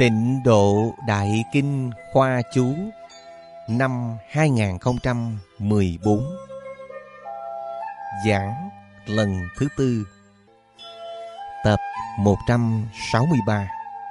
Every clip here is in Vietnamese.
Tịnh Độ Đại Kinh Khoa Chú năm 2014. Giảng lần thứ tư, tập 163.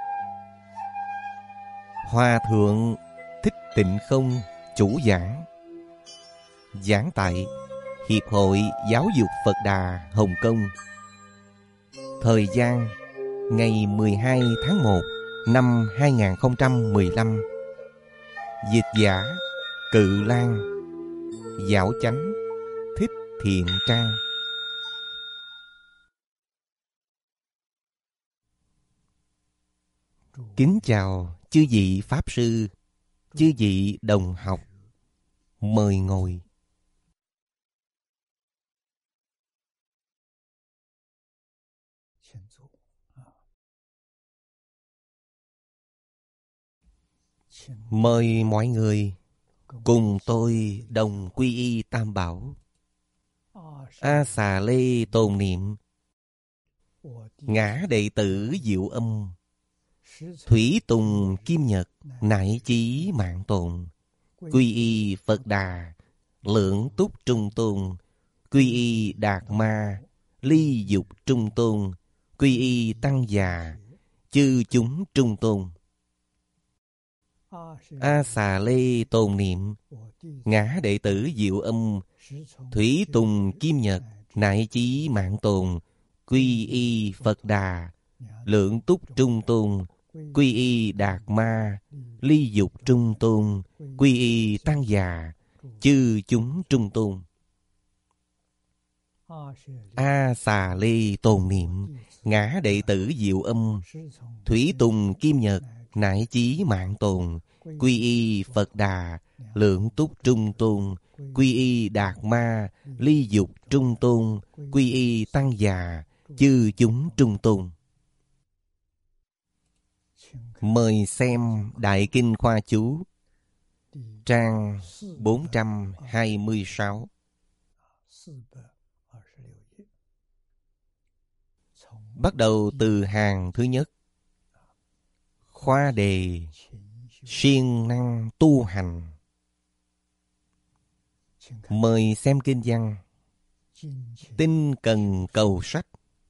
Hòa Thượng Thích Tịnh Không chủ giảng. Giảng tại Hiệp hội Giáo dục Phật Đà Hồng Kông. Thời gian ngày 12 tháng 1 năm 2015. Dịch giả Cự Lan. Giảo chánh Thích Thiện Trang. Kính chào chư vị Pháp Sư, chư vị đồng học. Mời ngồi. Mời mọi người cùng tôi đồng quy y Tam Bảo. A Xà Lê tồn niệm. Ngã đệ tử Diệu Âm, Thủy Tùng Kim Nhật nại chí mạng tồn. Quy y Phật Đà, Lượng Túc Trung Tôn. Quy y Đạt Ma, Ly Dục Trung Tôn. Quy y Tăng Già, chư chúng Trung Tôn. A Xà Lê tồn niệm. Ngã đệ tử Diệu Âm, Thủy Tùng Kim Nhật nại chí mạng tồn. Quy y Phật Đà, Lượng Túc Trung Tôn. Quy y Đạt Ma, Ly Dục Trung Tôn. Quy y Tăng Già, chư chúng Trung Tôn. A Xà Lê tồn niệm. Ngã đệ tử Diệu Âm, Thủy Tùng Kim Nhật nại chí mạng tồn. Quy y Phật Đà, Lượng Túc Trung Tôn. Quy y Đạt Ma, Ly Dục Trung Tôn. Quy y Tăng Già, chư chúng Trung Tôn. Mời xem Đại Kinh Khoa Chú, trang 426. Bắt đầu từ hàng thứ nhất. Khoa đề siêng năng tu hành. Mời xem kinh văn. Tinh cần cầu sách,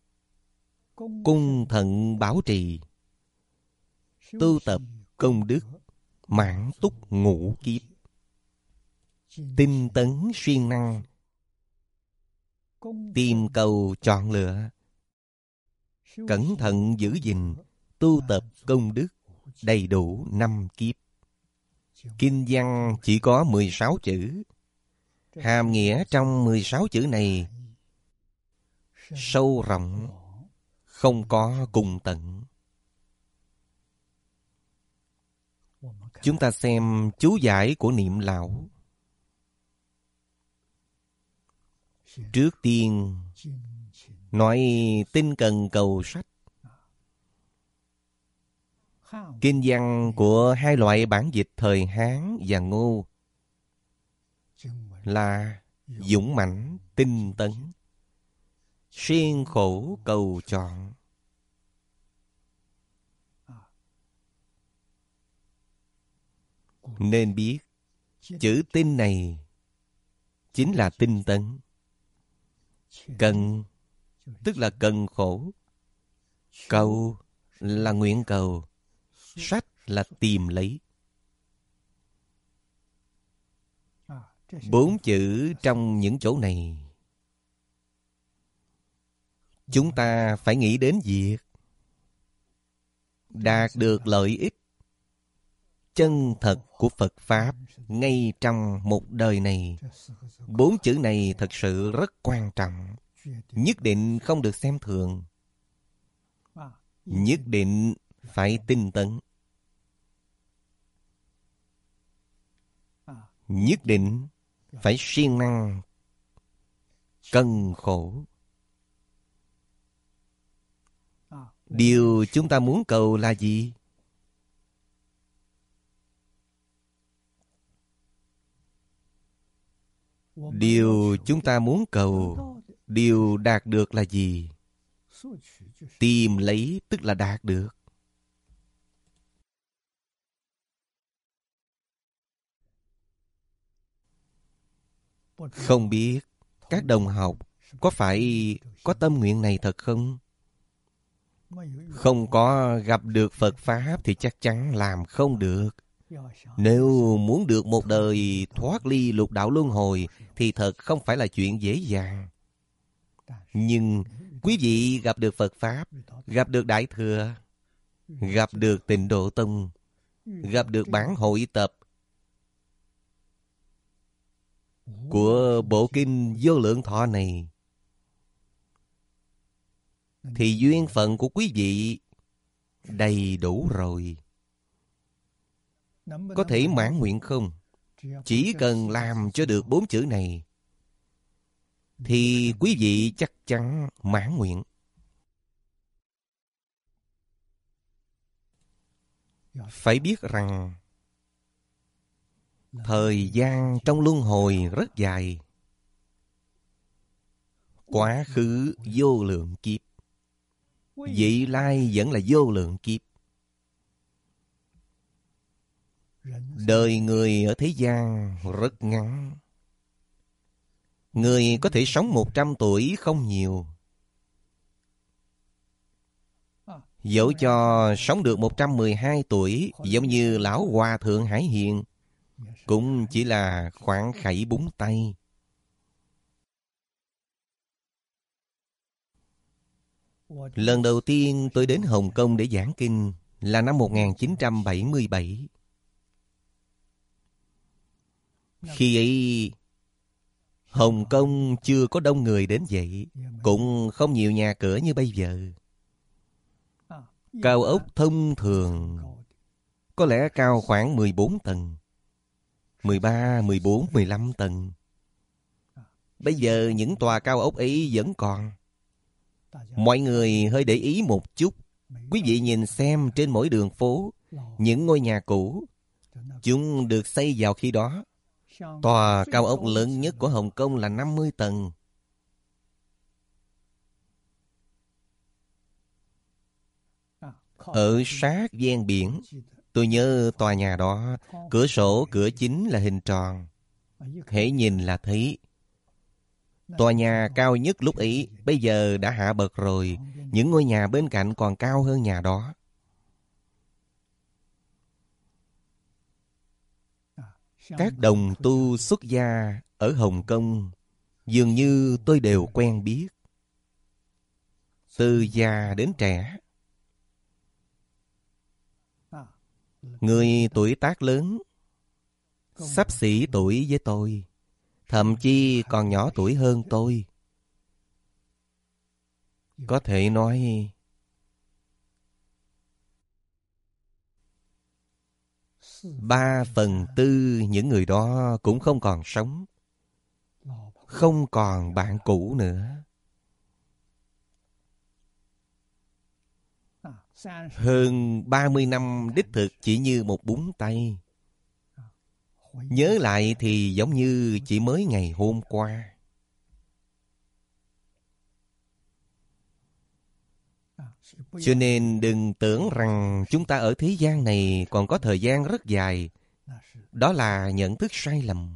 cung thận bảo trì. Tu tập công đức, mãn túc ngũ kiếp. Tinh tấn siêng năng, tìm cầu chọn lựa. Cẩn thận giữ gìn, tu tập công đức, đầy đủ 5 kiếp. Kinh văn chỉ có 16 chữ. Hàm nghĩa trong 16 chữ này sâu rộng, không có cùng tận. Chúng ta xem chú giải của Niệm Lão. Trước tiên nói tinh cần cầu sách. Kinh văn của hai loại bản dịch thời Hán và Ngô là dũng mãnh tinh tấn, siêng khổ cầu chọn. Nên biết chữ tinh này chính là tinh tấn. Cần tức là cần khổ, cầu là nguyện cầu, sách là tìm lấy. 4 chữ trong những chỗ này, chúng ta phải nghĩ đến việc đạt được lợi ích chân thật của Phật Pháp ngay trong một đời này. 4 chữ này thật sự rất quan trọng, nhất định không được xem thường. Nhất định phải tinh tấn, nhất định phải siêng năng cần khổ. Điều chúng ta muốn cầu là gì? Điều chúng ta muốn cầu, điều đạt được là gì? Tìm lấy tức là đạt được. Không biết các đồng học có phải có tâm nguyện này thật không? Không có gặp được Phật Pháp thì chắc chắn làm không được. Nếu muốn được một đời thoát ly lục đạo luân hồi thì thật không phải là chuyện dễ dàng. Nhưng quý vị gặp được Phật Pháp, gặp được Đại Thừa, gặp được Tịnh Độ Tông, gặp được bản hội tập của bộ kinh Vô Lượng Thọ này, thì duyên phận của quý vị đầy đủ rồi. Có thể mãn nguyện không? Chỉ cần làm cho được 4 chữ này thì quý vị chắc chắn mãn nguyện. Phải biết rằng thời gian trong luân hồi rất dài. Quá khứ vô lượng kiếp, vị lai vẫn là vô lượng kiếp. Đời người ở thế gian rất ngắn. Người có thể sống 100 tuổi không nhiều. Dẫu cho sống được 112 tuổi, giống như lão Hòa Thượng Hải Hiền, cũng chỉ là khoảng khẩy búng tay. Lần đầu tiên tôi đến Hồng Kông để giảng kinh là năm 1977. Khi ấy, Hồng Kông chưa có đông người đến vậy, cũng không nhiều nhà cửa như bây giờ. Cao ốc thông thường có lẽ cao khoảng 14 tầng, 13, 14, 15 tầng. Bây giờ những tòa cao ốc ấy vẫn còn. Mọi người hơi để ý một chút. Quý vị nhìn xem trên mỗi đường phố, những ngôi nhà cũ, chúng được xây vào khi đó. Tòa cao ốc lớn nhất của Hồng Kông là 50 tầng. Ở sát ven biển, tôi nhớ tòa nhà đó, cửa sổ, cửa chính là hình tròn. Hễ nhìn là thấy. Tòa nhà cao nhất lúc ấy, bây giờ đã hạ bậc rồi. Những ngôi nhà bên cạnh còn cao hơn nhà đó. Các đồng tu xuất gia ở Hồng Kông dường như tôi đều quen biết. Từ già đến trẻ. Người tuổi tác lớn, xấp xỉ tuổi với tôi, thậm chí còn nhỏ tuổi hơn tôi. Có thể nói 3/4 những người đó cũng không còn sống, không còn bạn cũ nữa. Hơn 30 năm đích thực chỉ như một búng tay. Nhớ lại thì giống như chỉ mới ngày hôm qua. Cho nên đừng tưởng rằng chúng ta ở thế gian này còn có thời gian rất dài. Đó là nhận thức sai lầm.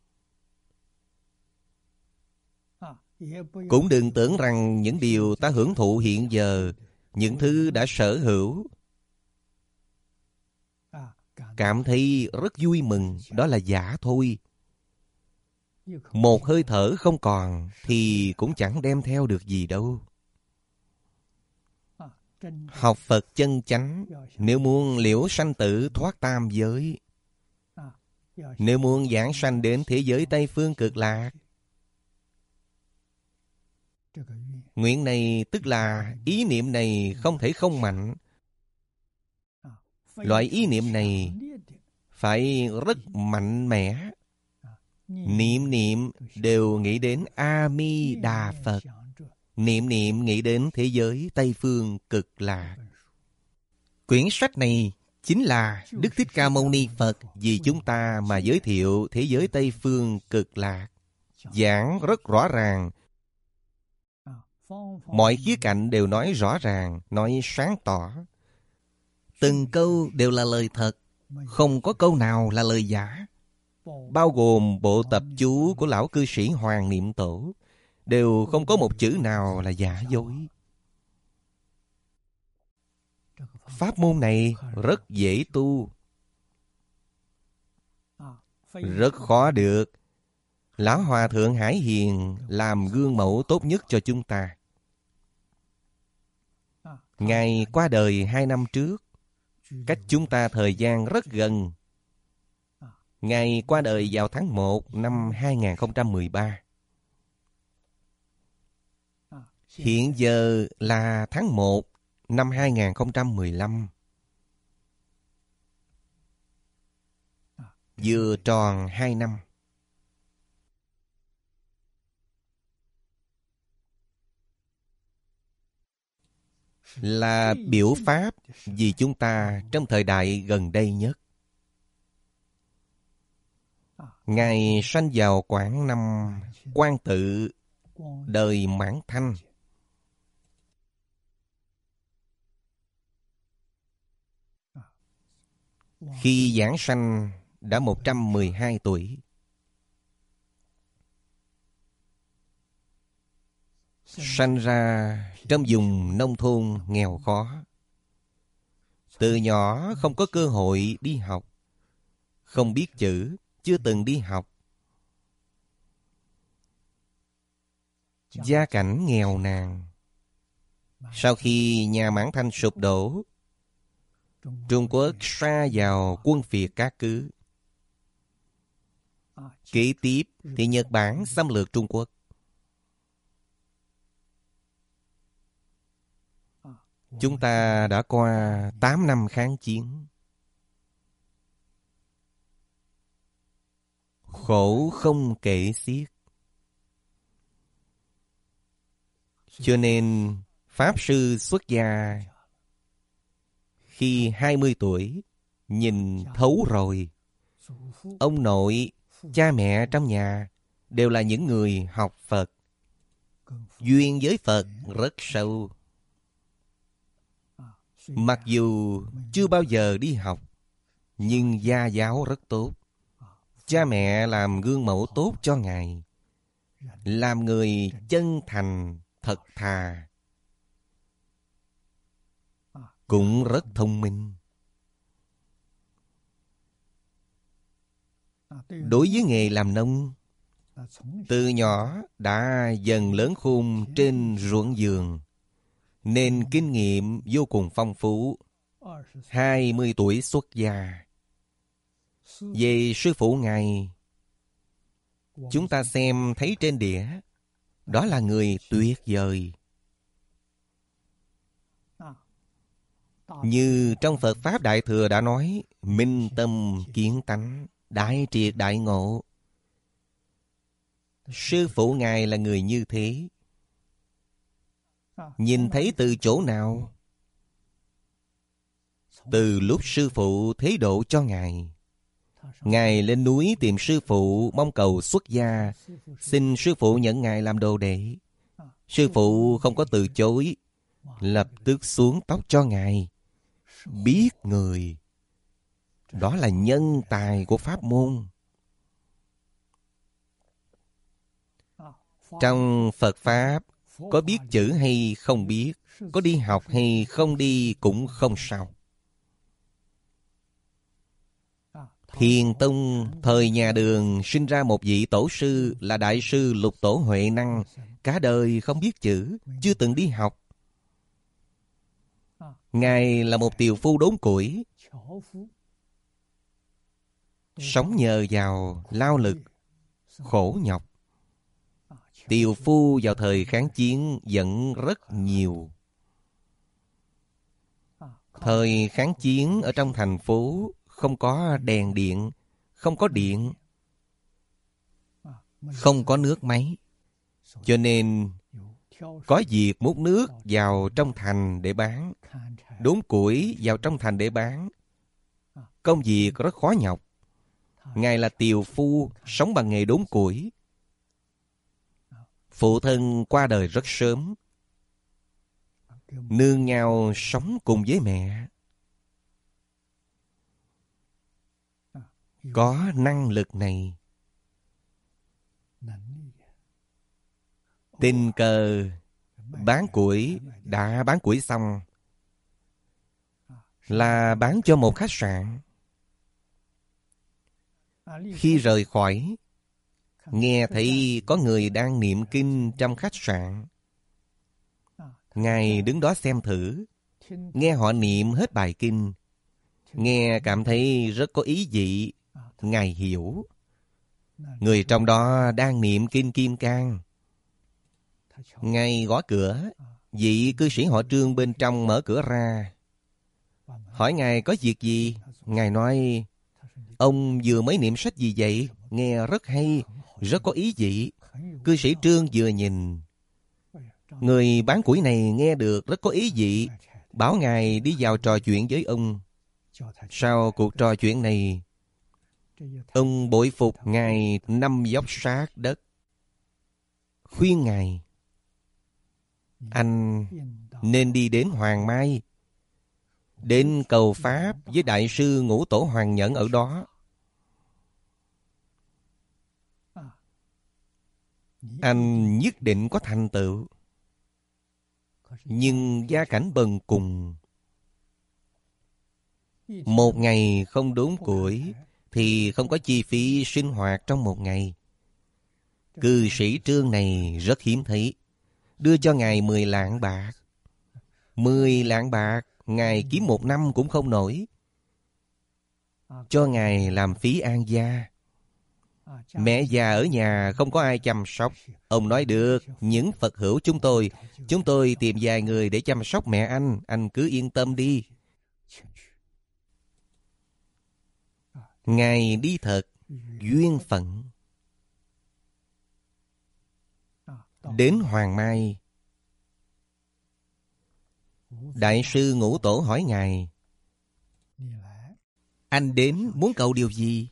Cũng đừng tưởng rằng những điều ta hưởng thụ hiện giờ, những thứ đã sở hữu, cảm thấy rất vui mừng, đó là giả thôi. Một hơi thở không còn thì cũng chẳng đem theo được gì đâu. Học Phật chân chánh, nếu muốn liễu sanh tử thoát tam giới, nếu muốn giảng sanh đến thế giới Tây Phương Cực Lạc, nguyện này tức là ý niệm này không thể không mạnh. Loại ý niệm này phải rất mạnh mẽ. Niệm niệm đều nghĩ đến A Di Đà Phật. Niệm niệm nghĩ đến thế giới Tây Phương Cực Lạc. Quyển sách này chính là Đức Thích Ca Mâu Ni Phật vì chúng ta mà giới thiệu thế giới Tây Phương Cực Lạc. Giảng rất rõ ràng. Mọi khía cạnh đều nói rõ ràng, nói sáng tỏ. Từng câu đều là lời thật, không có câu nào là lời giả. bao gồm bộ tập chú của lão cư sĩ Hoàng Niệm Tổ, đều không có một chữ nào là giả dối. Pháp môn này rất dễ tu, rất khó được. Lão Hòa Thượng Hải Hiền làm gương mẫu tốt nhất cho chúng ta. Ngài qua đời 2 năm trước, cách chúng ta thời gian rất gần. Ngài qua đời vào tháng 1 năm 2013. Hiện giờ là tháng 1 năm 2015. Vừa tròn 2 năm. Là biểu pháp vì chúng ta trong thời đại gần đây nhất. Ngài sanh vào khoảng năm Quang Tự, đời Mãn Thanh. Khi giảng sanh đã 112 tuổi. Sanh ra trong vùng nông thôn nghèo khó. Từ nhỏ không có cơ hội đi học, không biết chữ, chưa từng đi học. Gia cảnh nghèo nàn. Sau khi nhà Mãn Thanh sụp đổ, Trung Quốc sa vào quân phiệt cát cứ. Kế tiếp thì Nhật Bản xâm lược Trung Quốc. Chúng ta đã qua 8 năm kháng chiến. Khổ không kể xiết. Cho nên Pháp Sư xuất gia khi 20 tuổi, nhìn thấu rồi. Ông nội, cha mẹ trong nhà đều là những người học Phật. Duyên với Phật rất sâu. Mặc dù chưa bao giờ đi học, nhưng gia giáo rất tốt. Cha mẹ làm gương mẫu tốt cho Ngài. Làm người chân thành, thật thà. Cũng rất thông minh. Đối với nghề làm nông, từ nhỏ đã dần lớn khôn trên ruộng vườn, nên kinh nghiệm vô cùng phong phú. 20 tuổi xuất gia. Về sư phụ Ngài, chúng ta xem thấy trên đĩa, đó là người tuyệt vời. Như trong Phật Pháp Đại Thừa đã nói, minh tâm kiến tánh, đại triệt đại ngộ. Sư phụ Ngài là người như thế. Nhìn thấy từ chỗ nào? Từ lúc sư phụ thế độ cho Ngài. Ngài lên núi tìm sư phụ mong cầu xuất gia, xin sư phụ nhận Ngài làm đồ đệ. Sư phụ không có từ chối, lập tức xuống tóc cho Ngài. Biết người. Đó là nhân tài của pháp môn. Trong Phật Pháp, có biết chữ hay không biết, có đi học hay không đi cũng không sao. Thiền Tông thời nhà Đường sinh ra một vị tổ sư là Đại sư Lục Tổ Huệ Năng, cả đời không biết chữ, chưa từng đi học. Ngài là một tiều phu đốn củi, sống nhờ vào lao lực, khổ nhọc. Tiều phu vào thời kháng chiến vẫn rất nhiều. Thời kháng chiến ở trong thành phố không có đèn điện, không có điện, không có nước máy. Cho nên có việc múc nước vào trong thành để bán, đốn củi vào trong thành để bán. Công việc rất khó nhọc. Ngài là tiều phu, sống bằng nghề đốn củi. Phụ thân qua đời rất sớm, nương nhau sống cùng với mẹ. có năng lực này. Tình cờ bán củi, đã bán củi xong là bán cho một khách sạn. Khi rời khỏi, nghe thấy có người đang niệm kinh trong khách sạn. Ngài đứng đó xem thử, nghe họ niệm hết bài kinh, nghe cảm thấy rất có ý vị. Ngài hiểu, người trong đó đang niệm kinh Kim Cang. Ngài gõ cửa, vị cư sĩ họ Trương bên trong mở cửa ra, hỏi Ngài có việc gì. Ngài nói, ông vừa mới niệm sách gì vậy? Nghe rất hay, rất có ý vị. Cư sĩ Trương vừa nhìn, người bán củi này nghe được rất có ý vị, bảo Ngài đi vào trò chuyện với ông. Sau cuộc trò chuyện này, ông bội phục Ngài năm dốc sát đất, khuyên Ngài, anh nên đi đến Hoàng Mai, đến cầu Pháp với Đại sư Ngũ Tổ Hoàng Nhẫn ở đó. Anh nhất định có thành tựu. Nhưng gia cảnh bần cùng, một ngày không đốn củi thì không có chi phí sinh hoạt trong một ngày. Cư sĩ Trương này rất hiếm thấy, đưa cho Ngài 10 lạng bạc. 10 lạng bạc, Ngài kiếm một năm cũng không nổi. Cho Ngài làm phí an gia. Mẹ già ở nhà không có ai chăm sóc. Ông nói được, những Phật hữu chúng tôi tìm vài người để chăm sóc mẹ anh cứ yên tâm đi. Ngài đi thật, duyên phận. Đến Hoàng Mai, Đại sư Ngũ Tổ hỏi Ngài, anh đến muốn cầu điều gì?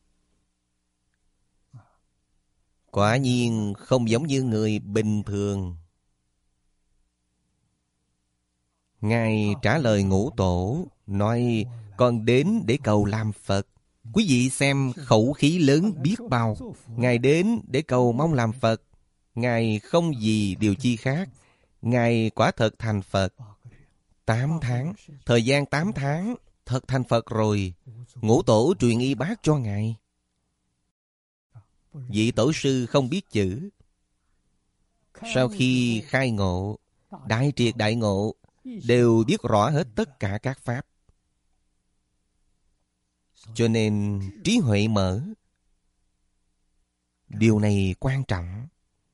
Quả nhiên không giống như người bình thường. Ngài trả lời Ngũ Tổ, nói, con đến để cầu làm Phật. Quý vị xem khẩu khí lớn biết bao. Ngài đến để cầu mong làm Phật. Ngài không gì điều chi khác. Ngài quả thật thành Phật. 8 tháng, thời gian 8 tháng, thật thành Phật rồi. Ngũ Tổ truyền y bát cho Ngài. Vị tổ sư không biết chữ. Sau khi khai ngộ, đại triệt đại ngộ, đều biết rõ hết tất cả các pháp. Cho nên trí huệ mở. Điều này quan trọng.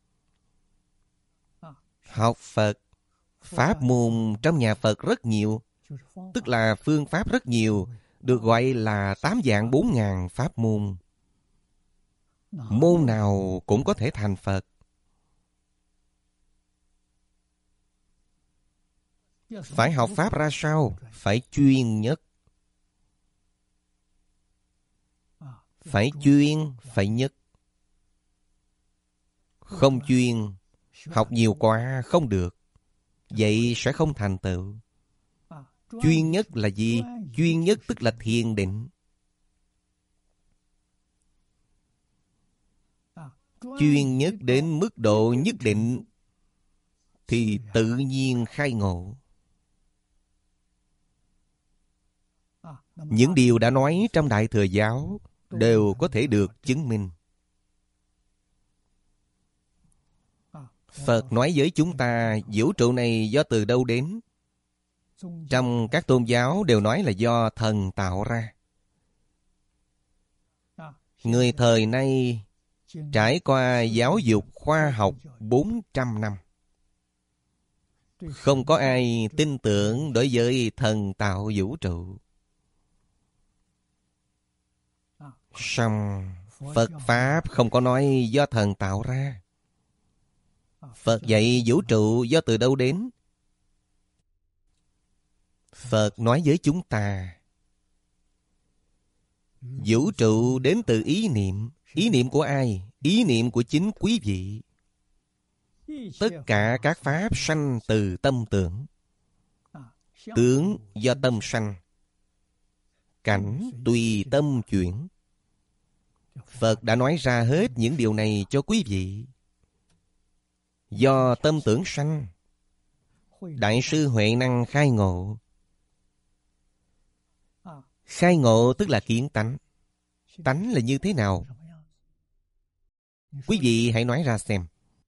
Học Phật, pháp môn trong nhà Phật rất nhiều, tức là phương pháp rất nhiều, được gọi là 8 vạn 4 ngàn pháp môn. Môn nào cũng có thể thành Phật. Phải học pháp ra sao? Phải chuyên nhất. Phải chuyên, phải nhất. Không chuyên, học nhiều quá không được. Vậy sẽ không thành tựu. Chuyên nhất là gì? Chuyên nhất tức là thiền định. Chuyên nhất đến mức độ nhất định thì tự nhiên khai ngộ. Những điều đã nói trong Đại Thừa Giáo đều có thể được chứng minh. Phật nói với chúng ta vũ trụ này do từ đâu đến. Trong các tôn giáo đều nói là do thần tạo ra. Người thời nay trải qua giáo dục khoa học 400 năm. Không có ai tin tưởng đối với thần tạo vũ trụ. Song Phật Pháp không có nói do thần tạo ra. Phật dạy vũ trụ do từ đâu đến. Phật nói với chúng ta, vũ trụ đến từ ý niệm. Ý niệm của ai? Ý niệm của chính quý vị. Tất cả các pháp sanh từ tâm tưởng. Tướng do tâm sanh. Cảnh tùy tâm chuyển. Phật đã nói ra hết những điều này cho quý vị. Do tâm tưởng sanh, Đại sư Huệ Năng khai ngộ. Khai ngộ tức là kiến tánh. Tánh là như thế nào? Quý vị hãy nói ra xem.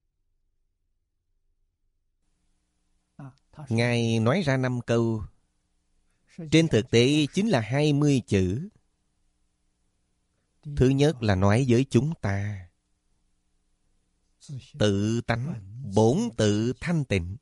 Ngài nói ra 5 câu. Trên thực tế chính là 20 chữ. Thứ nhất là nói với chúng ta. Tự tánh, bổn tự thanh tịnh.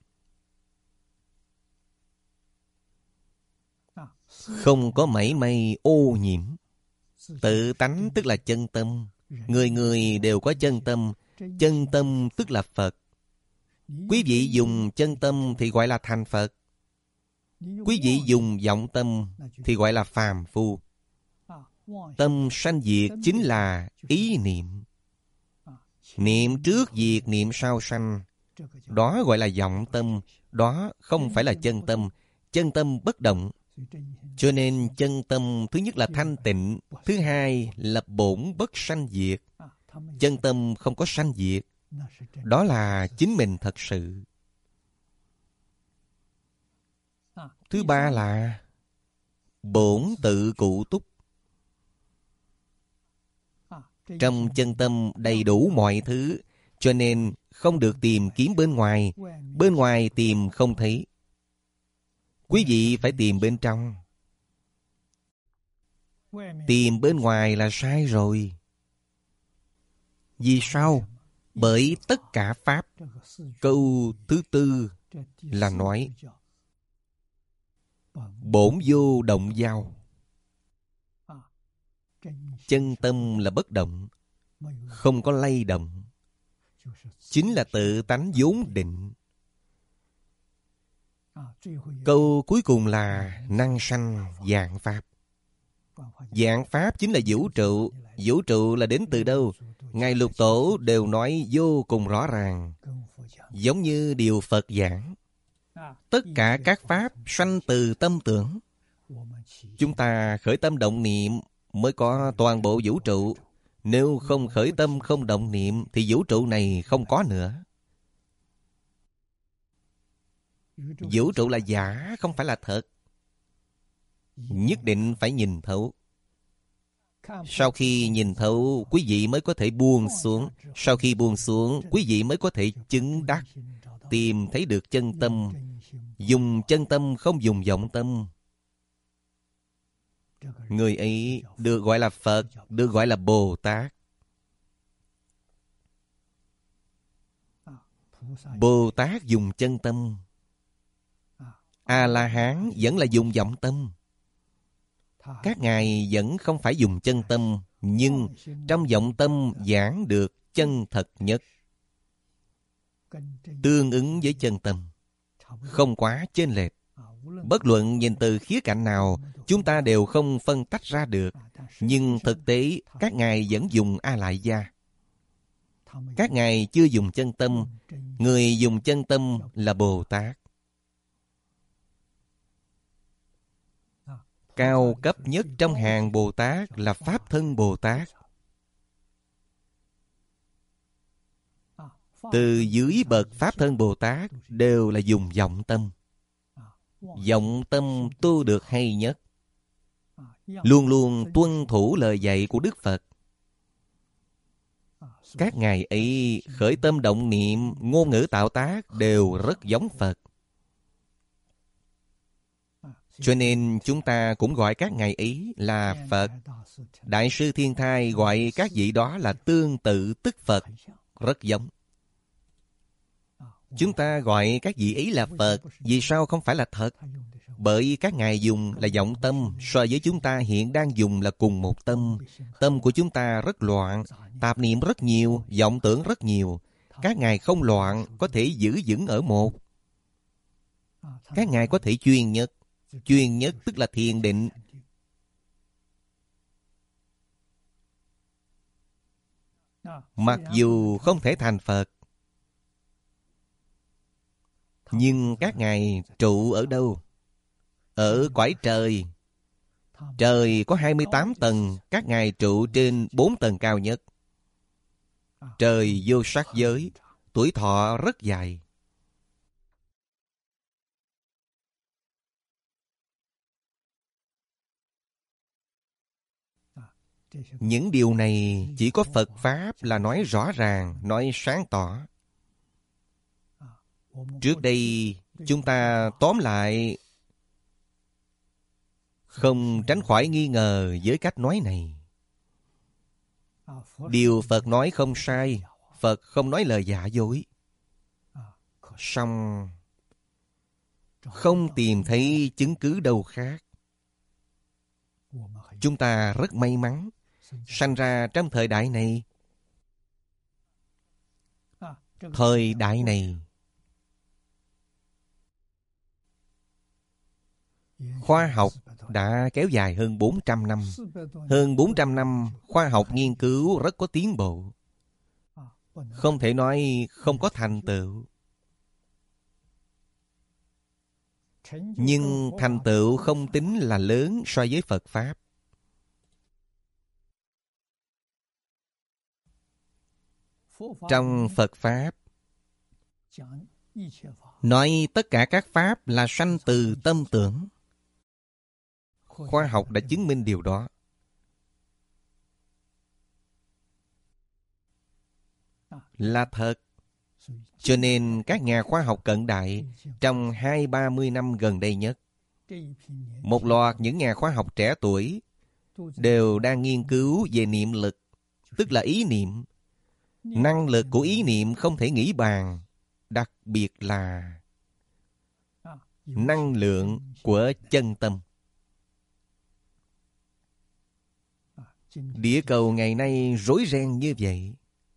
Không có mảy may ô nhiễm. Tự tánh tức là chân tâm. Người người đều có chân tâm. Chân tâm tức là Phật. Quý vị dùng chân tâm thì gọi là thành Phật. Quý vị dùng vọng tâm thì gọi là phàm phu. Tâm sanh diệt chính là ý niệm. Niệm trước diệt, niệm sau sanh. Đó gọi là vọng tâm. Đó không phải là chân tâm. Chân tâm bất động. Cho nên chân tâm thứ nhất là thanh tịnh. Thứ hai là bổn bất sanh diệt. Chân tâm không có sanh diệt. Đó là chính mình thật sự. Thứ ba là bổn tự cụ túc. Trong chân tâm đầy đủ mọi thứ, cho nên không được tìm kiếm bên ngoài. Bên ngoài tìm không thấy. Quý vị phải tìm bên trong. Tìm bên ngoài là sai rồi. Vì sao? Bởi tất cả Pháp. Câu thứ tư là nói bổn vô động giao. Chân tâm là bất động, không có lay động. Chính là tự tánh vốn định. Câu cuối cùng là năng sanh vạn Pháp. Vạn Pháp chính là vũ trụ. Vũ trụ là đến từ đâu? Ngài Lục Tổ đều nói vô cùng rõ ràng. Giống như điều Phật giảng. Tất cả các Pháp sanh từ tâm tưởng. Chúng ta khởi tâm động niệm mới có toàn bộ vũ trụ. Nếu không khởi tâm không động niệm thì vũ trụ này không có nữa. Vũ trụ là giả, không phải là thật. Nhất định phải nhìn thấu. Sau khi nhìn thấu, quý vị mới có thể buông xuống. Sau khi buông xuống, quý vị mới có thể chứng đắc, tìm thấy được chân tâm. Dùng chân tâm không dùng vọng tâm. Người ấy được gọi là Phật, được gọi là Bồ Tát. Bồ Tát dùng chân tâm. A-la-hán vẫn là dùng vọng tâm. Các ngài vẫn không phải dùng chân tâm, nhưng trong vọng tâm giảng được chân thật nhất, tương ứng với chân tâm, không quá chênh lệch. Bất luận nhìn từ khía cạnh nào, chúng ta đều không phân tách ra được. Nhưng thực tế, các ngài vẫn dùng A-lại gia. Các ngài chưa dùng chân tâm. Người dùng chân tâm là Bồ Tát. Cao cấp nhất trong hàng Bồ Tát là Pháp Thân Bồ Tát. Từ dưới bậc Pháp Thân Bồ Tát đều là dùng vọng tâm. Vọng tâm tu được hay nhất. Luôn luôn tuân thủ lời dạy của Đức Phật. Các ngài ấy khởi tâm động niệm, ngôn ngữ tạo tác đều rất giống Phật. Cho nên chúng ta cũng gọi các ngài ấy là Phật. Đại sư Thiên Thai gọi các vị đó là tương tự tức Phật, rất giống. Chúng ta gọi các vị ấy là Phật, vì sao không phải là thật? Bởi các ngài dùng là vọng tâm, so với chúng ta hiện đang dùng là cùng một tâm. Tâm của chúng ta rất loạn, tạp niệm rất nhiều, vọng tưởng rất nhiều. Các ngài không loạn, có thể giữ vững ở một. Các ngài có thể chuyên nhất. Chuyên nhất tức là thiền định. Mặc dù không thể thành Phật, nhưng các ngài trụ ở đâu? Ở cõi trời. Trời có 28 tầng, các ngài trụ trên 4 tầng cao nhất. Trời vô sắc giới, tuổi thọ rất dài. Những điều này chỉ có Phật Pháp là nói rõ ràng, nói sáng tỏ. Trước đây chúng ta tóm lại không tránh khỏi nghi ngờ với cách nói này. Điều Phật nói không sai, Phật không nói lời giả dối. Song không tìm thấy chứng cứ đâu khác. Chúng ta rất may mắn sanh ra trong thời đại này. Thời đại này khoa học đã kéo dài hơn 400 năm. Hơn 400 năm, khoa học nghiên cứu rất có tiến bộ. Không thể nói không có thành tựu. Nhưng thành tựu không tính là lớn so với Phật Pháp. Trong Phật Pháp, nói tất cả các Pháp là sanh từ tâm tưởng. Khoa học đã chứng minh điều đó. Là thật. Cho nên các nhà khoa học cận đại trong 20-30 năm gần đây nhất, một loạt những nhà khoa học trẻ tuổi đều đang nghiên cứu về niệm lực, tức là ý niệm. Năng lực của ý niệm không thể nghĩ bàn, đặc biệt là năng lượng của chân tâm. Địa cầu ngày nay rối ren như vậy,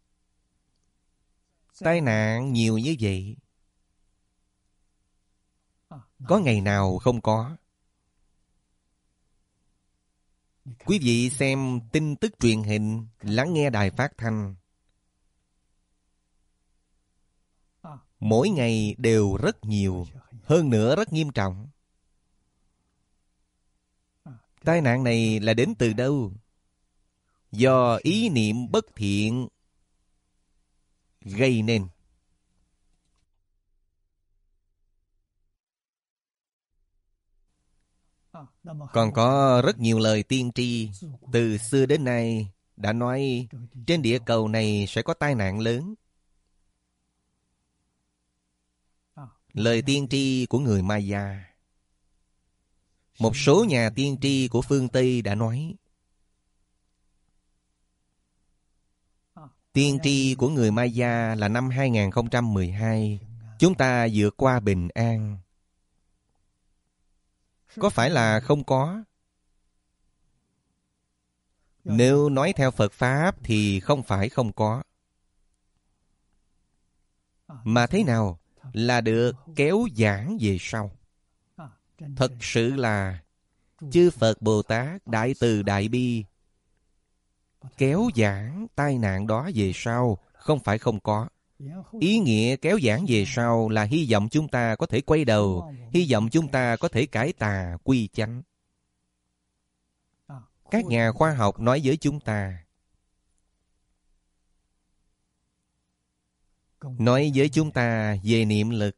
tai nạn nhiều như vậy, có ngày nào không có? Quý vị xem tin tức truyền hình, lắng nghe đài phát thanh, mỗi ngày đều rất nhiều, hơn nữa rất nghiêm trọng. Tai nạn này là đến từ đâu? Do ý niệm bất thiện gây nên. Còn có rất nhiều lời tiên tri từ xưa đến nay đã nói trên địa cầu này sẽ có tai nạn lớn. Lời tiên tri của người Maya. Một số nhà tiên tri của phương Tây đã nói. Tiên tri của người Maya là năm 2012, chúng ta vượt qua bình an. Có phải là không có? Nếu nói theo Phật Pháp thì không phải không có. Mà thế nào là được kéo giãn về sau? Thật sự là chư Phật Bồ Tát Đại Từ Đại Bi kéo giãn tai nạn đó về sau, không phải không có. Ý nghĩa kéo giãn về sau là hy vọng chúng ta có thể quay đầu, hy vọng chúng ta có thể cải tà quy chánh. Các nhà khoa học nói với chúng ta, nói với chúng ta về niệm lực.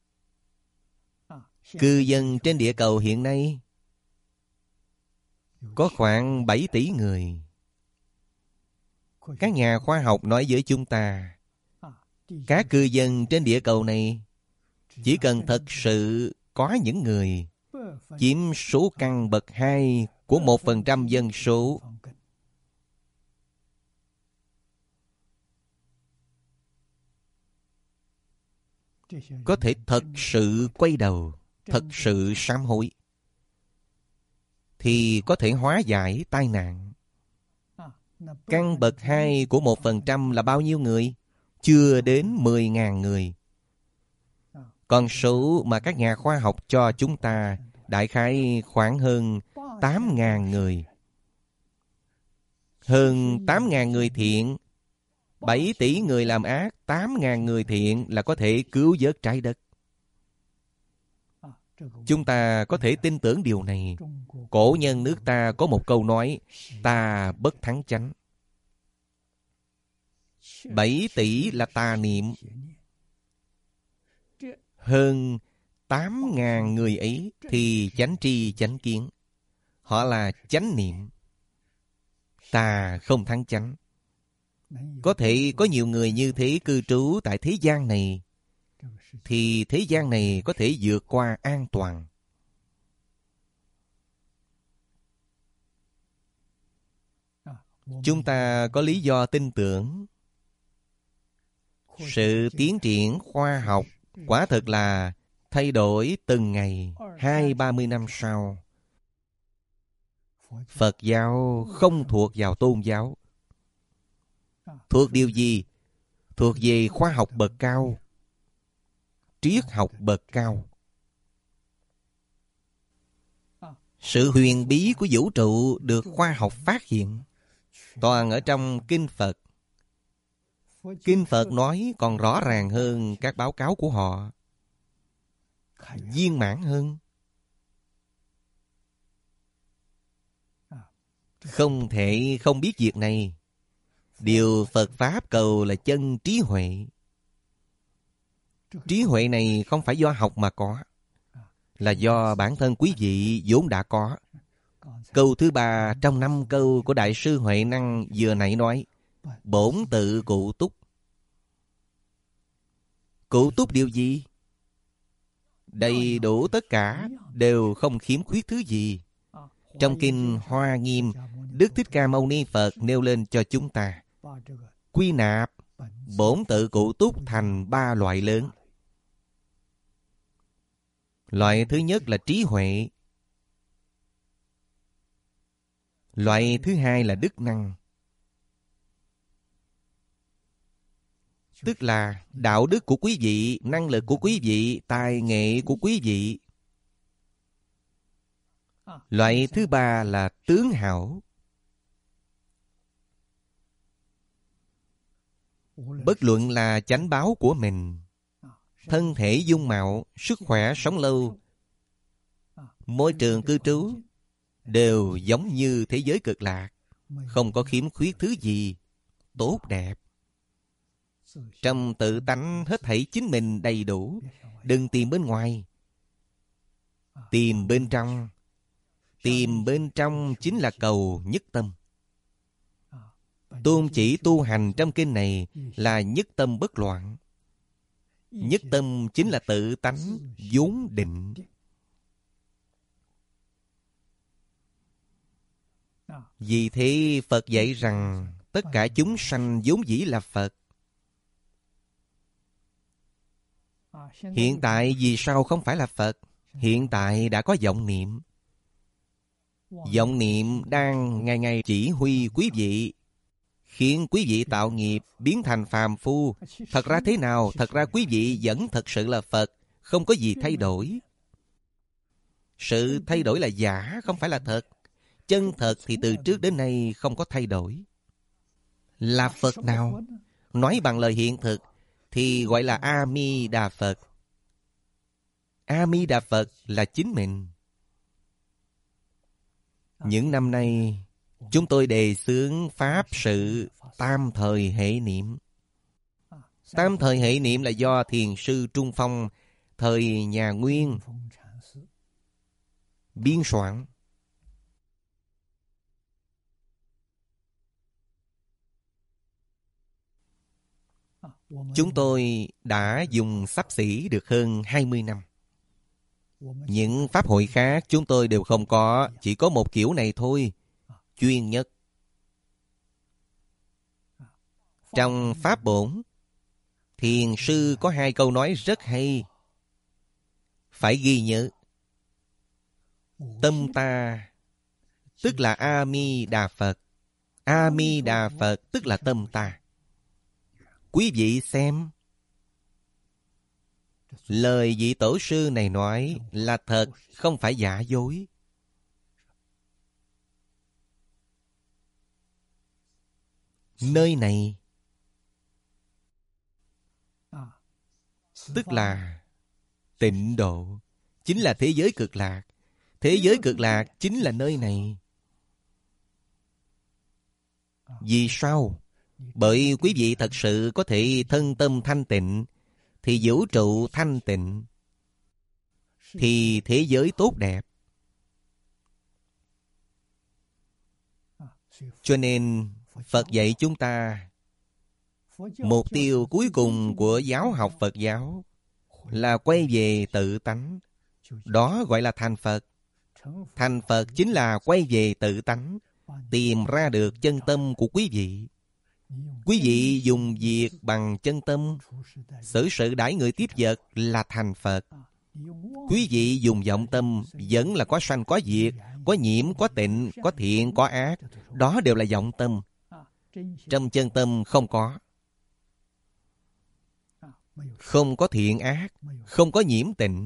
Cư dân trên địa cầu hiện nay có khoảng 7 tỷ người. Các nhà khoa học nói với chúng ta, các cư dân trên địa cầu này chỉ cần thật sự có những người chiếm số căn bậc 2 của 1% dân số, có thể thật sự quay đầu, thật sự sám hối, thì có thể hóa giải tai nạn. Căn bậc 2 của 1% là bao nhiêu người? Chưa đến 10.000 người. Con số mà các nhà khoa học cho chúng ta đại khái khoảng hơn 8.000 người. Hơn 8.000 người thiện, 7 tỷ người làm ác, 8.000 người thiện là có thể cứu vớt trái đất. Chúng ta có thể tin tưởng điều này. Cổ nhân nước ta có một câu nói: ta bất thắng chánh. 7 tỷ là tà niệm. Hơn 8.000 người ấy thì chánh tri chánh kiến. Họ là chánh niệm. Tà không thắng chánh. Có thể có nhiều người như thế cư trú tại thế gian này, thì thế gian này có thể vượt qua an toàn. Chúng ta có lý do tin tưởng sự tiến triển khoa học quả thực là thay đổi từng ngày. 20-30 năm sau, Phật giáo không thuộc vào tôn giáo. Thuộc điều gì? Thuộc về khoa học bậc cao, triết học bậc cao. Sự huyền bí của vũ trụ được khoa học phát hiện toàn ở trong Kinh Phật. Kinh Phật nói còn rõ ràng hơn các báo cáo của họ, viên mãn hơn. Không thể không biết việc này. Điều Phật Pháp cầu là chân trí huệ. Trí huệ này không phải do học mà có, là do bản thân quý vị vốn đã có. Câu thứ 3 trong 5 câu của Đại sư Huệ Năng vừa nãy nói: bổn tự cụ túc. Cụ túc điều gì? Đầy đủ tất cả, đều không khiếm khuyết thứ gì. Trong Kinh Hoa Nghiêm, Đức Thích Ca Mâu Ni Phật nêu lên cho chúng ta quy nạp bổn tự cụ túc thành 3 loại lớn. Loại thứ nhất là trí huệ. Loại thứ hai là đức năng, tức là đạo đức của quý vị, năng lực của quý vị, tài nghệ của quý vị. Loại thứ ba là tướng hảo. Bất luận là chánh báo của mình, thân thể dung mạo, sức khỏe sống lâu, môi trường cư trú đều giống như thế giới cực lạc, không có khiếm khuyết thứ gì, tốt đẹp. Trong tự tánh hết thảy chính mình đầy đủ. Đừng tìm bên ngoài, tìm bên trong. Tìm bên trong chính là cầu nhất tâm. Tôn chỉ tu hành trong kinh này là nhất tâm bất loạn. Nhất tâm chính là tự tánh vốn định. Vì thế Phật dạy rằng tất cả chúng sanh vốn dĩ là Phật. Hiện tại vì sao không phải là Phật? Hiện tại đã có vọng niệm. Vọng niệm đang ngày ngày chỉ huy quý vị, khiến quý vị tạo nghiệp, biến thành phàm phu. Thật ra thế nào? Thật ra quý vị vẫn thật sự là Phật, không có gì thay đổi. Sự thay đổi là giả, không phải là thật. Chân thật thì từ trước đến nay không có thay đổi. Là Phật nào? Nói bằng lời hiện thực thì gọi là A Di Đà Phật. A Di Đà Phật là chính mình. Những năm nay chúng tôi đề xướng Pháp sự tam thời hệ niệm. Tam thời hệ niệm là do Thiền sư Trung Phong thời nhà Nguyên biên soạn. Chúng tôi đã dùng xấp xỉ được hơn 20 năm. Những pháp hội khác chúng tôi đều không có, chỉ có một kiểu này thôi, chuyên nhất. Trong Pháp Bổn, Thiền sư có 2 câu nói rất hay, phải ghi nhớ. Tâm ta tức là A Di Đà Phật. A Di Đà Phật tức là tâm ta. Quý vị xem, lời vị tổ sư này nói là thật, không phải giả dối. Nơi này tức là tịnh độ. chính là thế giới cực lạc. Thế giới cực lạc chính là nơi này. Vì sao? Bởi quý vị thật sự có thể thân tâm thanh tịnh, thì vũ trụ thanh tịnh, thì thế giới tốt đẹp. Cho nên Phật dạy chúng ta, mục tiêu cuối cùng của giáo học Phật giáo là quay về tự tánh. Đó gọi là thành Phật. Thành Phật chính là quay về tự tánh, tìm ra được chân tâm của quý vị. Quý vị dùng việc bằng chân tâm, xử sự đãi người tiếp vật là thành Phật. Quý vị dùng vọng tâm vẫn là có sanh có diệt, có nhiễm, có tịnh, có thiện, có ác. Đó đều là vọng tâm. Trong chân tâm không có. Không có thiện ác, không có nhiễm tịnh,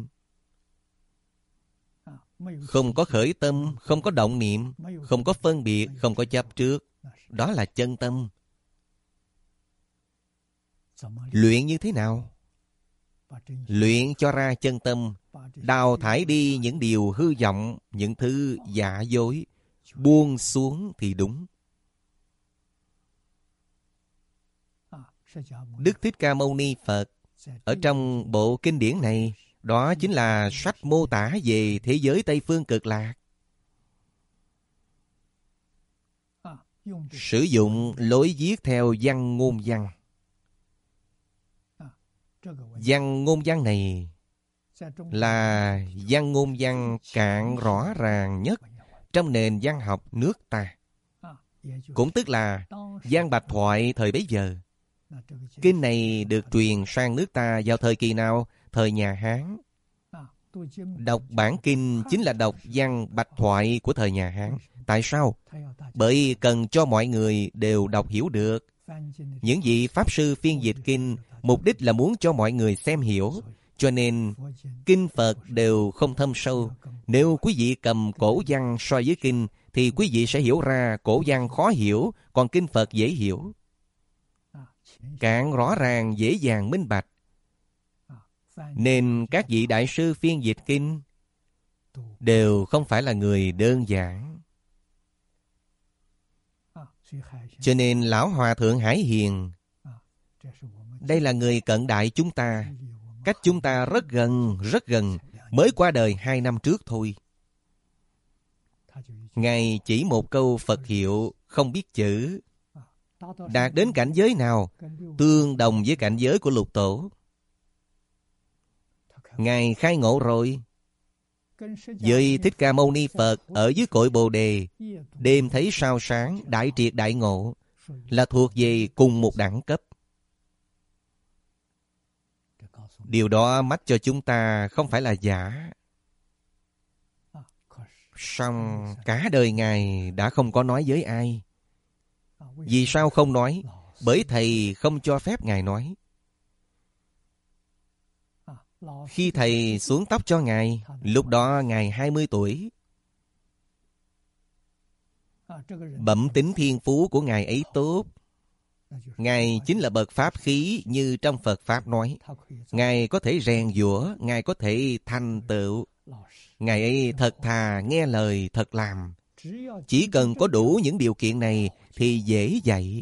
không có khởi tâm, không có động niệm, không có phân biệt, không có chấp trước. Đó là chân tâm. Luyện như thế nào? Luyện cho ra chân tâm, đào thải đi những điều hư vọng, những thứ giả dối, buông xuống thì đúng. Đức Thích Ca Mâu Ni Phật ở trong bộ kinh điển này, đó chính là sách mô tả về thế giới Tây Phương Cực Lạc. Sử dụng lối viết theo văn ngôn văn. Văn ngôn văn này là văn ngôn văn cạn rõ ràng nhất trong nền văn học nước ta. Cũng tức là văn bạch thoại thời bấy giờ. Kinh này được truyền sang nước ta vào thời kỳ nào? Thời nhà Hán. Đọc bản kinh chính là đọc văn bạch thoại của thời nhà Hán. Tại sao? Bởi cần cho mọi người đều đọc hiểu được. Những vị Pháp sư phiên dịch kinh, mục đích là muốn cho mọi người xem hiểu. Cho nên, kinh Phật đều không thâm sâu. Nếu quý vị cầm cổ văn so với kinh, thì quý vị sẽ hiểu ra cổ văn khó hiểu, còn kinh Phật dễ hiểu. Cạn rõ ràng, dễ dàng minh bạch. Nên các vị đại sư phiên dịch kinh đều không phải là người đơn giản. Cho nên Lão Hòa Thượng Hải Hiền, đây là người cận đại chúng ta, cách chúng ta rất gần, mới qua đời 2 năm trước thôi. Ngài chỉ một câu Phật hiệu, không biết chữ. Đạt đến cảnh giới nào? Tương đồng với cảnh giới của Lục Tổ. Ngài khai ngộ rồi. Với Thích Ca Mâu Ni Phật ở dưới cội Bồ Đề, đêm thấy sao sáng, đại triệt đại ngộ, là thuộc về cùng một đẳng cấp. Điều đó mách cho chúng ta không phải là giả. Song cả đời Ngài đã không có nói với ai. Vì sao không nói? Bởi Thầy không cho phép Ngài nói. Khi Thầy xuống tóc cho Ngài, lúc đó Ngài 20 tuổi. Bẩm tính thiên phú của Ngài ấy tốt. Ngài chính là bậc pháp khí như trong Phật Pháp nói. Ngài có thể rèn giũa, Ngài có thể thành tựu. Ngài ấy thật thà, nghe lời, thật làm. Chỉ cần có đủ những điều kiện này thì dễ dạy.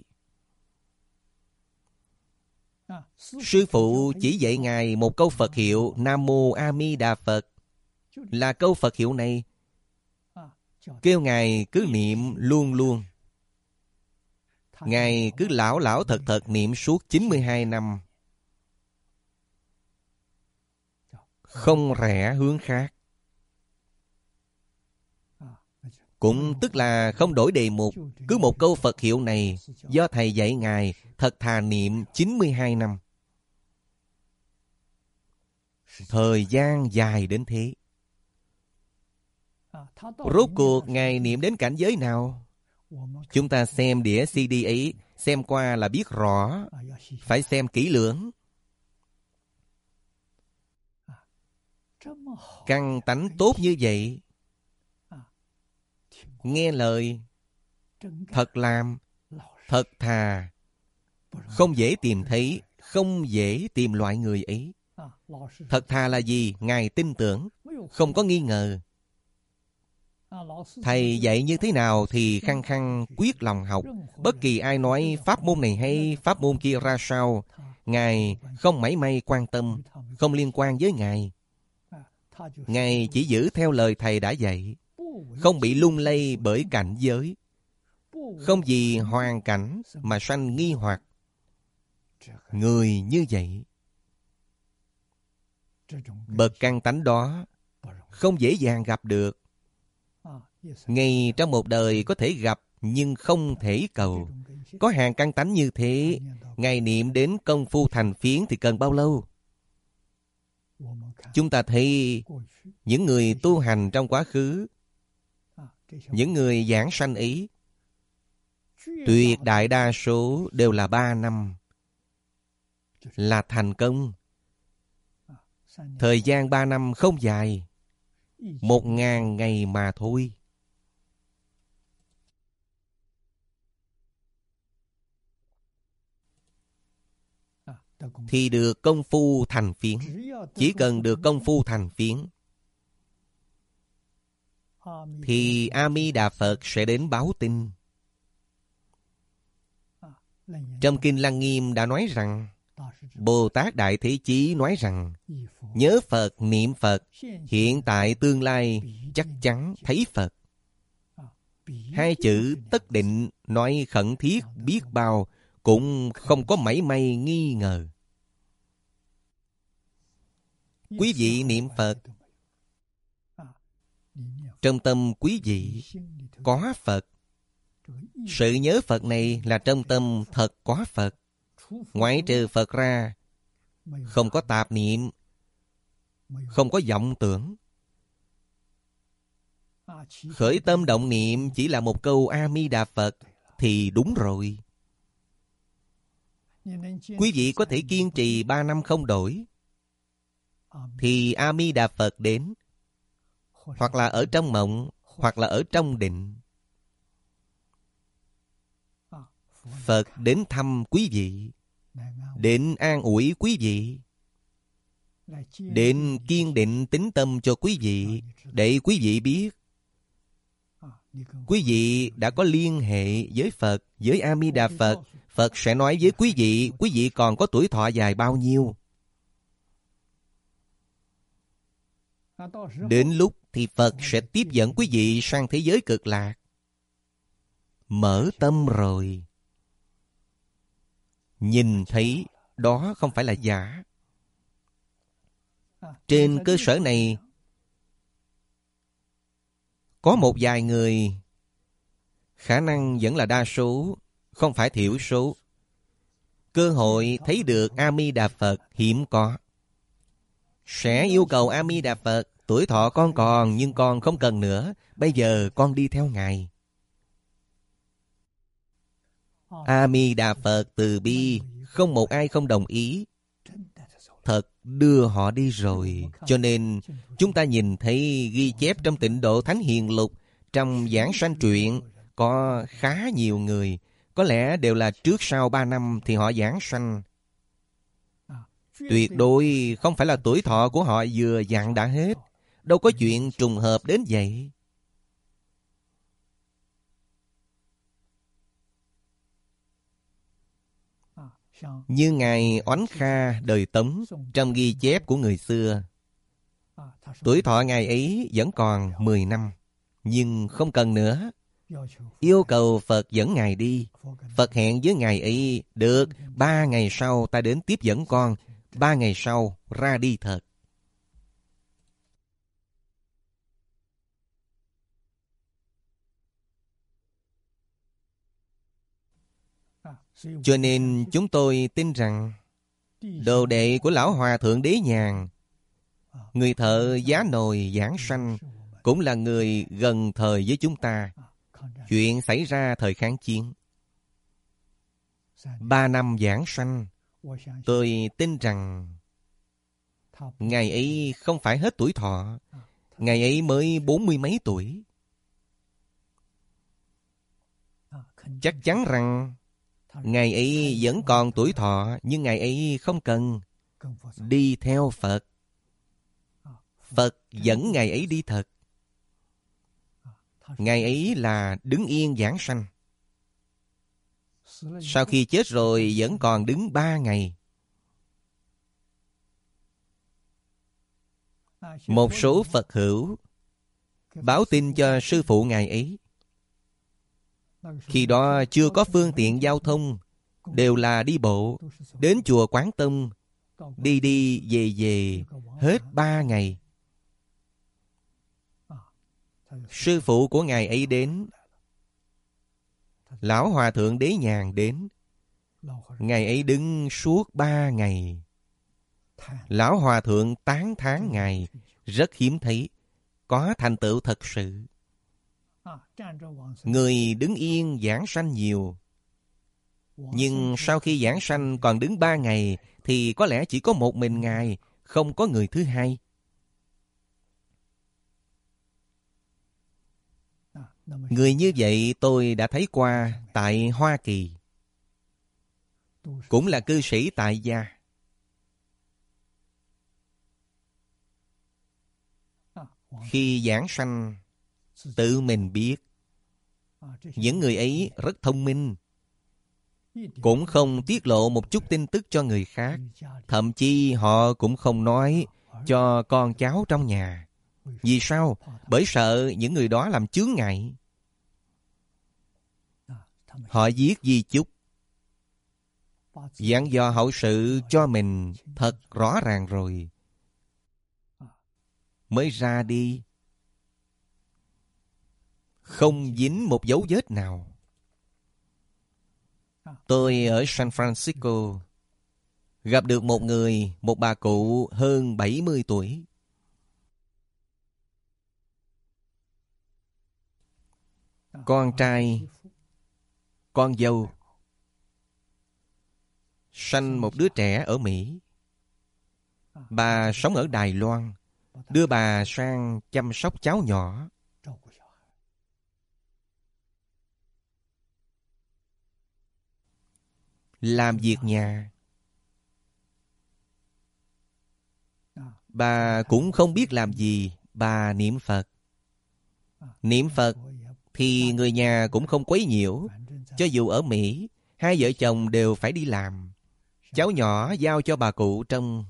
Sư phụ chỉ dạy Ngài một câu Phật hiệu Nam Mô A Di Đà Phật. Là câu Phật hiệu này, kêu Ngài cứ niệm luôn luôn. Ngài cứ lão thật niệm suốt 92 năm. Không rẽ hướng khác. Cũng tức là không đổi đề mục. Cứ một câu Phật hiệu này do Thầy dạy Ngài thật thà niệm 92 năm. Thời gian dài đến thế. Rốt cuộc Ngài niệm đến cảnh giới nào? Chúng ta xem đĩa CD ấy, xem qua là biết rõ. Phải xem kỹ lưỡng. Căn tánh tốt như vậy, nghe lời, thật làm, thật thà, không dễ tìm thấy, không dễ tìm loại người ấy. Thật thà là gì? Ngài tin tưởng. không có nghi ngờ. Thầy dạy như thế nào thì khăng khăng quyết lòng học. Bất kỳ ai nói pháp môn này hay, pháp môn kia ra sao, Ngài không mảy may quan tâm, không liên quan với Ngài. Ngài chỉ giữ theo lời Thầy đã dạy, không bị lung lay bởi cảnh giới, không vì hoàn cảnh mà sanh nghi hoặc. Người như vậy, bậc căn tánh đó không dễ dàng gặp được. Ngay trong một đời có thể gặp nhưng không thể cầu. Có hàng căn tánh như thế, Ngài niệm đến công phu thành phiến thì cần bao lâu? Chúng ta thấy những người tu hành trong quá khứ, những người giảng sanh ý, tuyệt đại đa số đều là 3 năm là thành công. Thời gian 3 năm không dài, 1000 ngày mà thôi. Thì được công phu thành phiến. Chỉ cần được công phu thành phiến thì A Di Đà Phật sẽ đến báo tin. Trong Kinh Lăng Nghiêm đã nói rằng, Bồ Tát Đại Thế Chí nói rằng, nhớ Phật, niệm Phật, hiện tại tương lai chắc chắn thấy Phật. 2 chữ tất định nói khẩn thiết biết bao, cũng không có mảy may nghi ngờ. Quý vị niệm Phật, trong tâm quý vị có Phật. Sự nhớ Phật này là trong tâm thật có Phật. Ngoại trừ Phật ra, không có tạp niệm, không có vọng tưởng. Khởi tâm động niệm chỉ là một câu A Di Đà Phật thì đúng rồi. Quý vị có thể kiên trì 3 năm không đổi, thì A Di Đà Phật đến, hoặc là ở trong mộng, hoặc là ở trong định. Phật đến thăm quý vị, đến an ủi quý vị, đến kiên định tín tâm cho quý vị, để quý vị biết quý vị đã có liên hệ với Phật, với A Di Đà Phật. Phật sẽ nói với quý vị còn có tuổi thọ dài bao nhiêu. Đến lúc thì Phật sẽ tiếp dẫn quý vị sang thế giới cực lạc. Mở tâm rồi, nhìn thấy đó không phải là giả. Trên cơ sở này, có một vài người, khả năng vẫn là đa số, không phải thiểu số, cơ hội thấy được A Di Đà Phật hiếm có, sẽ yêu cầu A Di Đà Phật, tuổi thọ con còn nhưng con không cần nữa, bây giờ con đi theo Ngài. A Di Đà Phật từ bi, không một ai không đồng ý, thật đưa họ đi rồi. Cho nên chúng ta nhìn thấy ghi chép trong Tịnh Độ Thánh Hiền Lục, trong giảng sanh truyện, có khá nhiều người, có lẽ đều là trước sau 3 năm thì họ giảng sanh. Tuyệt đối không phải là tuổi thọ của họ vừa dặn đã hết. Đâu có chuyện trùng hợp đến vậy. Như Ngài Oánh Kha đời Tống, trong ghi chép của người xưa, tuổi thọ Ngài ấy vẫn còn 10 năm, nhưng không cần nữa. Yêu cầu Phật dẫn Ngài đi. Phật hẹn với Ngài ấy, được, 3 ngày sau ta đến tiếp dẫn con, 3 ngày sau ra đi thật. Cho nên chúng tôi tin rằng đồ đệ của Lão Hòa Thượng Đế Nhàn, người thợ giá nồi giảng sanh, cũng là người gần thời với chúng ta. Chuyện xảy ra thời kháng chiến, 3 năm giảng sanh, tôi tin rằng Ngài ấy không phải hết tuổi thọ. Ngài ấy mới 40 mấy tuổi. Chắc chắn rằng Ngài ấy vẫn còn tuổi thọ, nhưng Ngài ấy không cần đi theo Phật. Phật dẫn Ngài ấy đi thật. Ngài ấy là đứng yên giảng sanh. Sau khi chết rồi vẫn còn đứng 3 ngày. Một số Phật hữu báo tin cho sư phụ Ngài ấy. Khi đó chưa có phương tiện giao thông, đều là đi bộ. Đến chùa Quán Tông, đi đi về về, hết 3 ngày. Sư phụ của Ngài ấy đến. Lão Hòa Thượng Đế Nhàn đến. Ngài ấy đứng suốt 3 ngày. Lão Hòa Thượng tán thán Ngài, rất hiếm thấy, có thành tựu thật sự. Người đứng yên giảng sanh nhiều, nhưng sau khi giảng sanh còn đứng 3 ngày, thì có lẽ chỉ có một mình Ngài, không có người thứ hai. Người như vậy tôi đã thấy qua tại Hoa Kỳ. Cũng là cư sĩ tại gia. Khi giảng sanh, tự mình biết. Những người ấy rất thông minh, cũng không tiết lộ một chút tin tức cho người khác. Thậm chí họ cũng không nói cho con cháu trong nhà. Vì sao? Bởi sợ những người đó làm chướng ngại. Họ viết di chúc, dặn dò hậu sự cho mình thật rõ ràng rồi mới ra đi, không dính một dấu vết nào. Tôi ở San Francisco gặp được một người, một bà cụ hơn 70 tuổi. Con trai, con dâu sanh một đứa trẻ ở Mỹ. Bà sống ở Đài Loan, đưa bà sang chăm sóc cháu nhỏ. Làm việc nhà. Bà cũng không biết làm gì, bà niệm Phật. Niệm Phật thì người nhà cũng không quấy nhiễu. Cho dù ở Mỹ, hai vợ chồng đều phải đi làm. Cháu nhỏ giao cho bà cụ trông.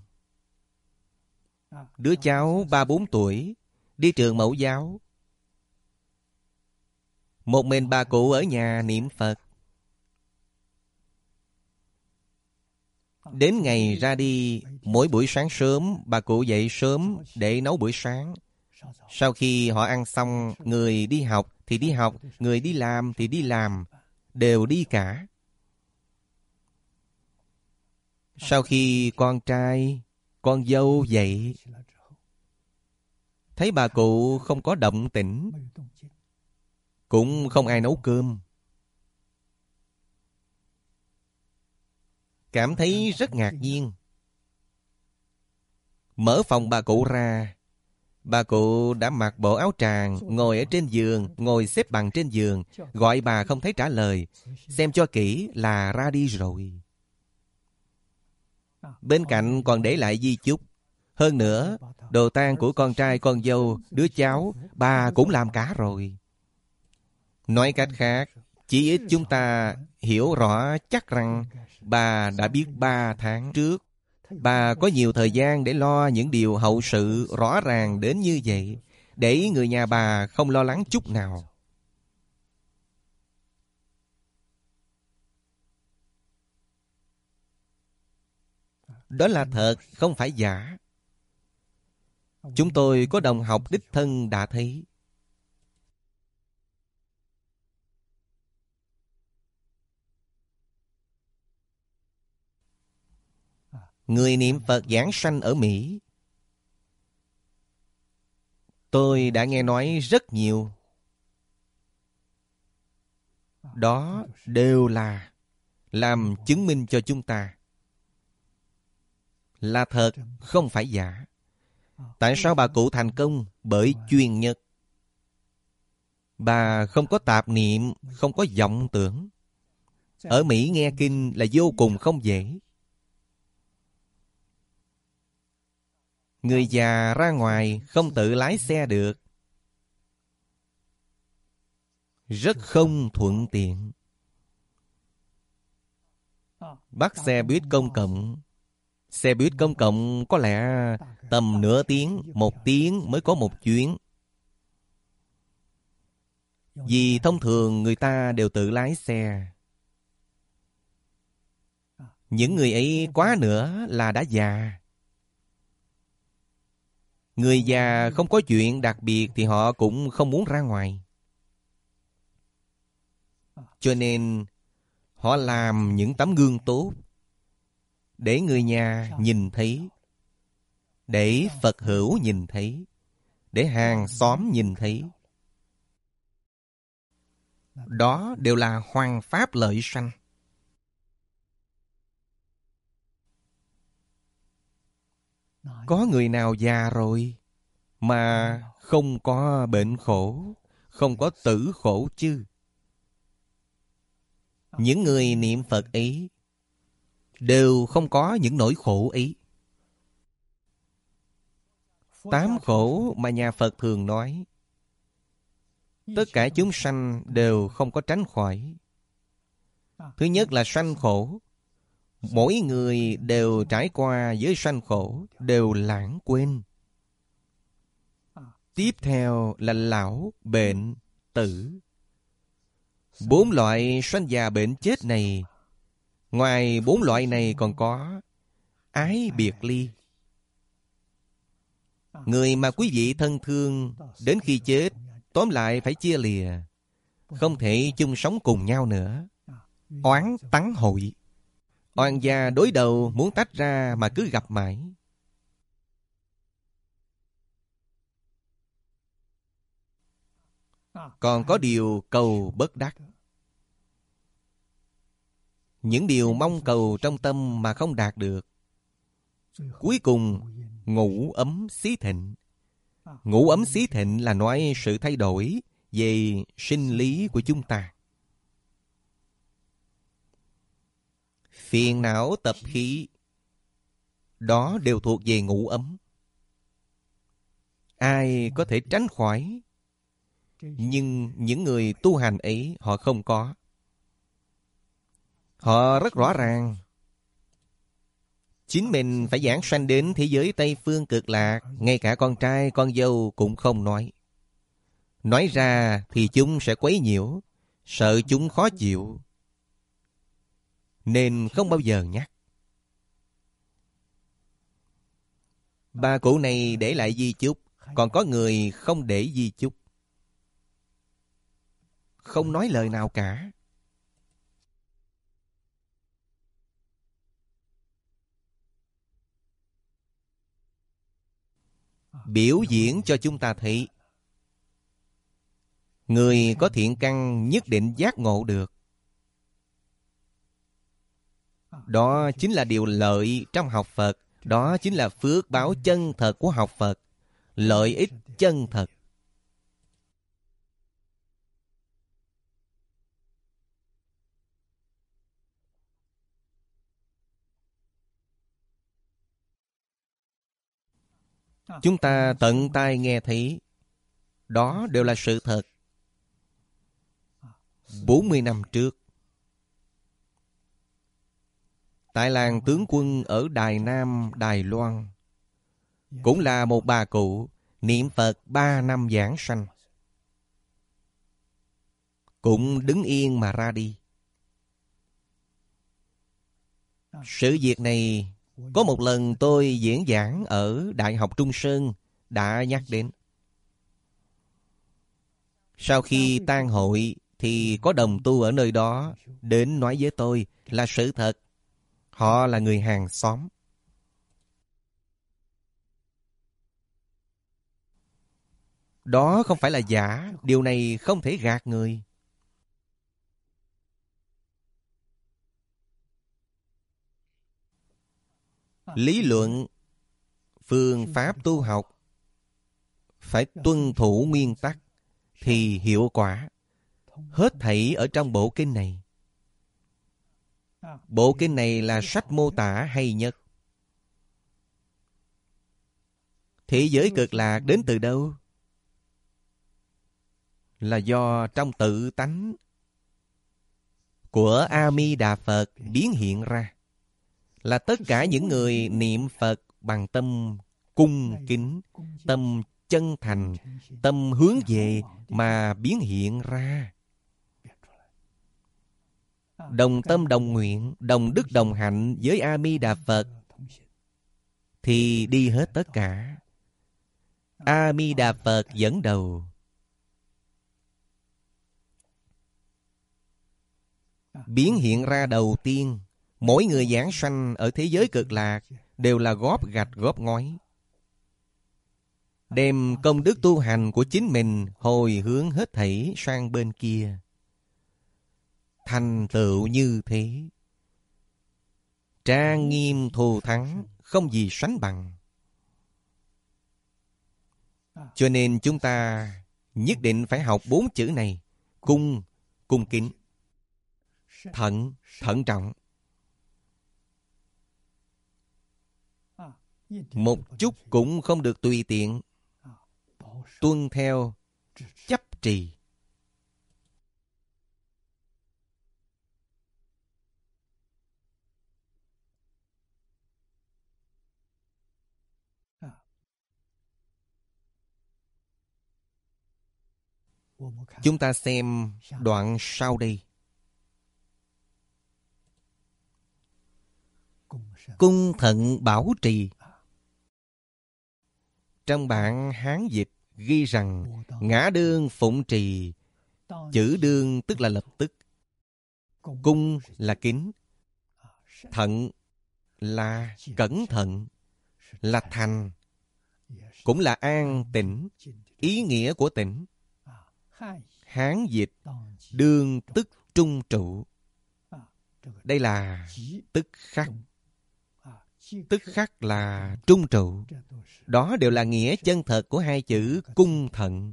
Đứa cháu 3-4 tuổi, đi trường mẫu giáo. Một mình bà cụ ở nhà niệm Phật. Đến ngày ra đi, mỗi buổi sáng sớm, bà cụ dậy sớm để nấu bữa sáng. Sau khi họ ăn xong, người đi học thì đi học, người đi làm thì đi làm, đều đi cả. Sau khi con trai, con dâu dậy, thấy bà cụ không có động tĩnh, cũng không ai nấu cơm. Cảm thấy rất ngạc nhiên. Mở phòng bà cụ ra, bà cụ đã mặc bộ áo tràng, ngồi ở trên giường, ngồi xếp bằng trên giường. Gọi bà không thấy trả lời. Xem cho kỹ là ra đi rồi. Bên cạnh còn để lại di chúc. Hơn nữa, đồ tang của con trai, con dâu, đứa cháu, bà cũng làm cả rồi. Nói cách khác, chỉ ít chúng ta hiểu rõ chắc rằng bà đã biết 3 tháng trước. Bà có nhiều thời gian để lo những điều hậu sự rõ ràng đến như vậy, để người nhà bà không lo lắng chút nào. Đó là thật, không phải giả. Chúng tôi có đồng học đích thân đã thấy. Người niệm Phật giảng sanh ở Mỹ, tôi đã nghe nói rất nhiều. Đó đều là làm chứng minh cho chúng ta là thật, không phải giả. Tại sao bà cụ thành công? Bởi chuyên nhất. Bà không có tạp niệm, không có vọng tưởng. Ở Mỹ nghe kinh là vô cùng không dễ. Người già ra ngoài không tự lái xe được, rất không thuận tiện. Bắt xe buýt công cộng. Xe buýt công cộng có lẽ tầm nửa tiếng, 1 tiếng mới có một chuyến. Vì thông thường người ta đều tự lái xe. Những người ấy quá nữa là đã già. Người già không có chuyện đặc biệt thì họ cũng không muốn ra ngoài. Cho nên họ làm những tấm gương tốt để người nhà nhìn thấy, để Phật hữu nhìn thấy, để hàng xóm nhìn thấy. Đó đều là hoằng pháp lợi sanh. Có người nào già rồi mà không có bệnh khổ, không có tử khổ chứ? Những người niệm Phật ấy đều không có những nỗi khổ ấy. 8 khổ mà nhà Phật thường nói, tất cả chúng sanh đều không có tránh khỏi. Thứ nhất là sanh khổ. Mỗi người đều trải qua với sanh khổ, đều lãng quên. Tiếp theo là lão, bệnh, tử. 4 loại sanh già bệnh chết này, ngoài 4 loại này còn có ái biệt ly. Người mà quý vị thân thương, đến khi chết, tóm lại phải chia lìa, không thể chung sống cùng nhau nữa. Oán tắng hội. Oan gia đối đầu muốn tách ra mà cứ gặp mãi. Còn có điều cầu bất đắc. Những điều mong cầu trong tâm mà không đạt được, cuối cùng ngũ ấm xí thịnh. Ngũ ấm xí thịnh là nói sự thay đổi về sinh lý của chúng ta. Phiền não tập khí, đó đều thuộc về ngũ ấm. Ai có thể tránh khỏi? Nhưng những người tu hành ấy họ không có. Họ rất rõ ràng. Chính mình phải giảng sanh đến thế giới Tây Phương Cực Lạc, ngay cả con trai con dâu cũng không nói. Nói ra thì chúng sẽ quấy nhiễu, sợ chúng khó chịu, nên không bao giờ nhắc. Bà cụ này để lại di chúc, còn có người không để di chúc, không nói lời nào cả. Biểu diễn cho chúng ta thấy người có thiện căn nhất định giác ngộ được. Đó chính là điều lợi trong học Phật. Đó chính là phước báo chân thật của học Phật. Lợi ích chân thật. Chúng ta tận tai nghe thấy, đó đều là sự thật. 40 năm trước, tại làng tướng quân ở Đài Nam, Đài Loan, cũng là một bà cụ niệm Phật 3 năm giảng sanh, cũng đứng yên mà ra đi. Sự việc này có một lần tôi diễn giảng ở Đại học Trung Sơn đã nhắc đến. Sau khi tan hội thì có đồng tu ở nơi đó đến nói với tôi là sự thật. Họ là người hàng xóm. Đó không phải là giả. Điều này không thể gạt người. Lý luận, phương pháp tu học phải tuân thủ nguyên tắc thì hiệu quả. Hết thảy ở trong bộ kinh này. Bộ kinh này là sách mô tả hay nhất. Thế giới cực lạc đến từ đâu? Là do trong tự tánh của A Di Đà Phật biến hiện ra. Là tất cả những người niệm Phật bằng tâm cung kính, tâm chân thành, tâm hướng về mà biến hiện ra. Đồng tâm đồng nguyện, đồng đức đồng hạnh với A Di Đà Phật thì đi hết tất cả. A Di Đà Phật dẫn đầu. Biến hiện ra đầu tiên, mỗi người giảng sanh ở thế giới cực lạc đều là góp gạch góp ngói, đem công đức tu hành của chính mình hồi hướng hết thảy sang bên kia. Thành tựu như thế, trang nghiêm thù thắng, không gì sánh bằng. Cho nên chúng ta nhất định phải học 4 chữ này: cung, cung kính; thận, thận trọng. Một chút cũng không được tùy tiện, tuân theo, chấp trì. Chúng ta xem đoạn sau đây. Cung thận bảo trì. Trong bản Hán dịch ghi rằng ngã đương phụng trì. Chữ đương tức là lập tức. Cung là kính, thận là cẩn thận, là thành, cũng là an tĩnh. Ý nghĩa của tĩnh, Hán dịch đương tức trung trụ. Đây là tức khắc. Tức khắc là trung trụ. Đó đều là nghĩa chân thật của hai chữ cung thận.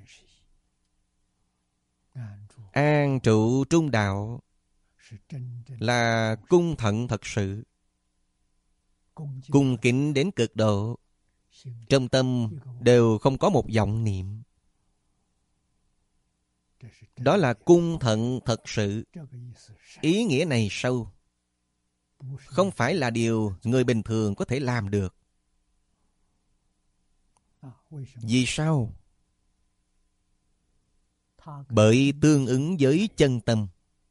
An trụ trung đạo là cung thận thật sự. Cung kính đến cực độ, trong tâm đều không có một vọng niệm. Đó là cung thận thật sự. Ý nghĩa này sâu, không phải là điều người bình thường có thể làm được. Vì sao? Bởi tương ứng với chân tâm.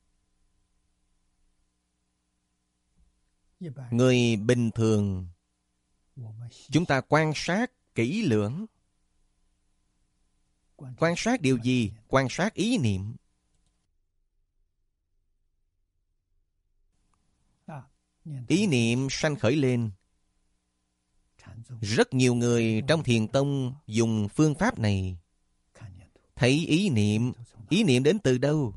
Người bình thường, chúng ta quan sát kỹ lưỡng. Quan sát điều gì? Quan sát ý niệm. Ý niệm sanh khởi lên. Rất nhiều người trong Thiền tông dùng phương pháp này. Thấy ý niệm đến từ đâu?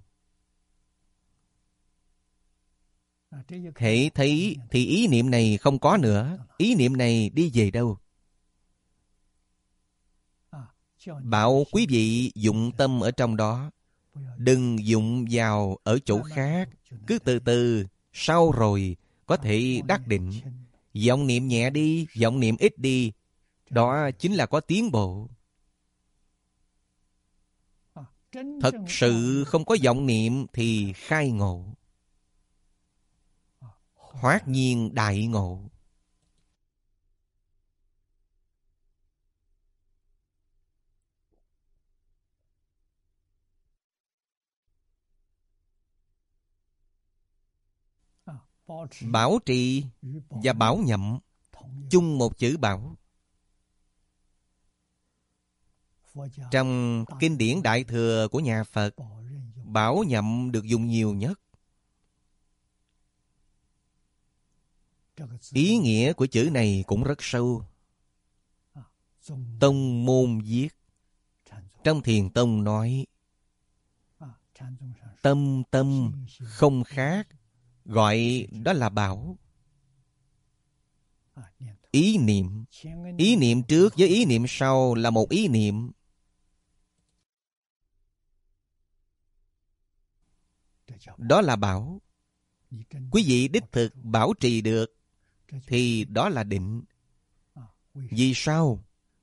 Hễ thấy thì ý niệm này không có nữa. Ý niệm này đi về đâu? Bảo quý vị dụng tâm ở trong đó, đừng dụng vào ở chỗ khác. Cứ từ từ, sau rồi có thể đắc định. Vọng niệm nhẹ đi, vọng niệm ít đi, đó chính là có tiến bộ. Thật sự không có vọng niệm thì khai ngộ, hoát nhiên đại ngộ. Bảo trì và bảo nhậm chung một chữ bảo. Trong kinh điển Đại Thừa của nhà Phật, bảo nhậm được dùng nhiều nhất. Ý nghĩa của chữ này cũng rất sâu. Tông môn viết, trong Thiền tông nói, tâm tâm không khác, gọi đó là bảo. Ý niệm trước với ý niệm sau là một ý niệm. Đó là bảo. Quý vị đích thực bảo trì được thì đó là định. Vì sao?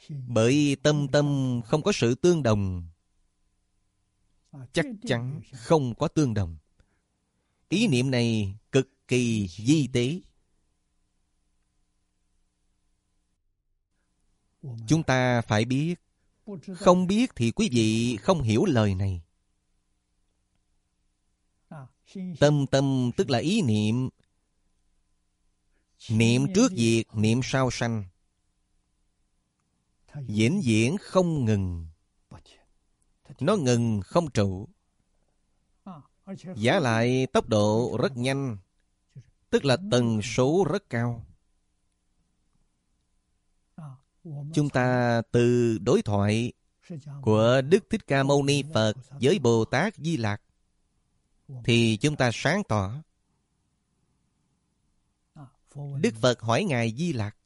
Bởi tâm tâm không có sự tương đồng, chắc chắn không có tương đồng. Ý niệm này cực kỳ vi tế. Chúng ta phải biết. Không biết thì quý vị không hiểu lời này. Tâm tâm tức là ý niệm. Niệm trước diệt, niệm sau sanh. Vĩnh viễn không ngừng. Nó ngừng không trụ. Vả lại tốc độ rất nhanh, tức là tần số rất cao. Chúng ta từ đối thoại của Đức Thích Ca Mâu Ni Phật với Bồ Tát Di Lặc thì chúng ta sáng tỏ. Đức Phật hỏi Ngài Di Lặc: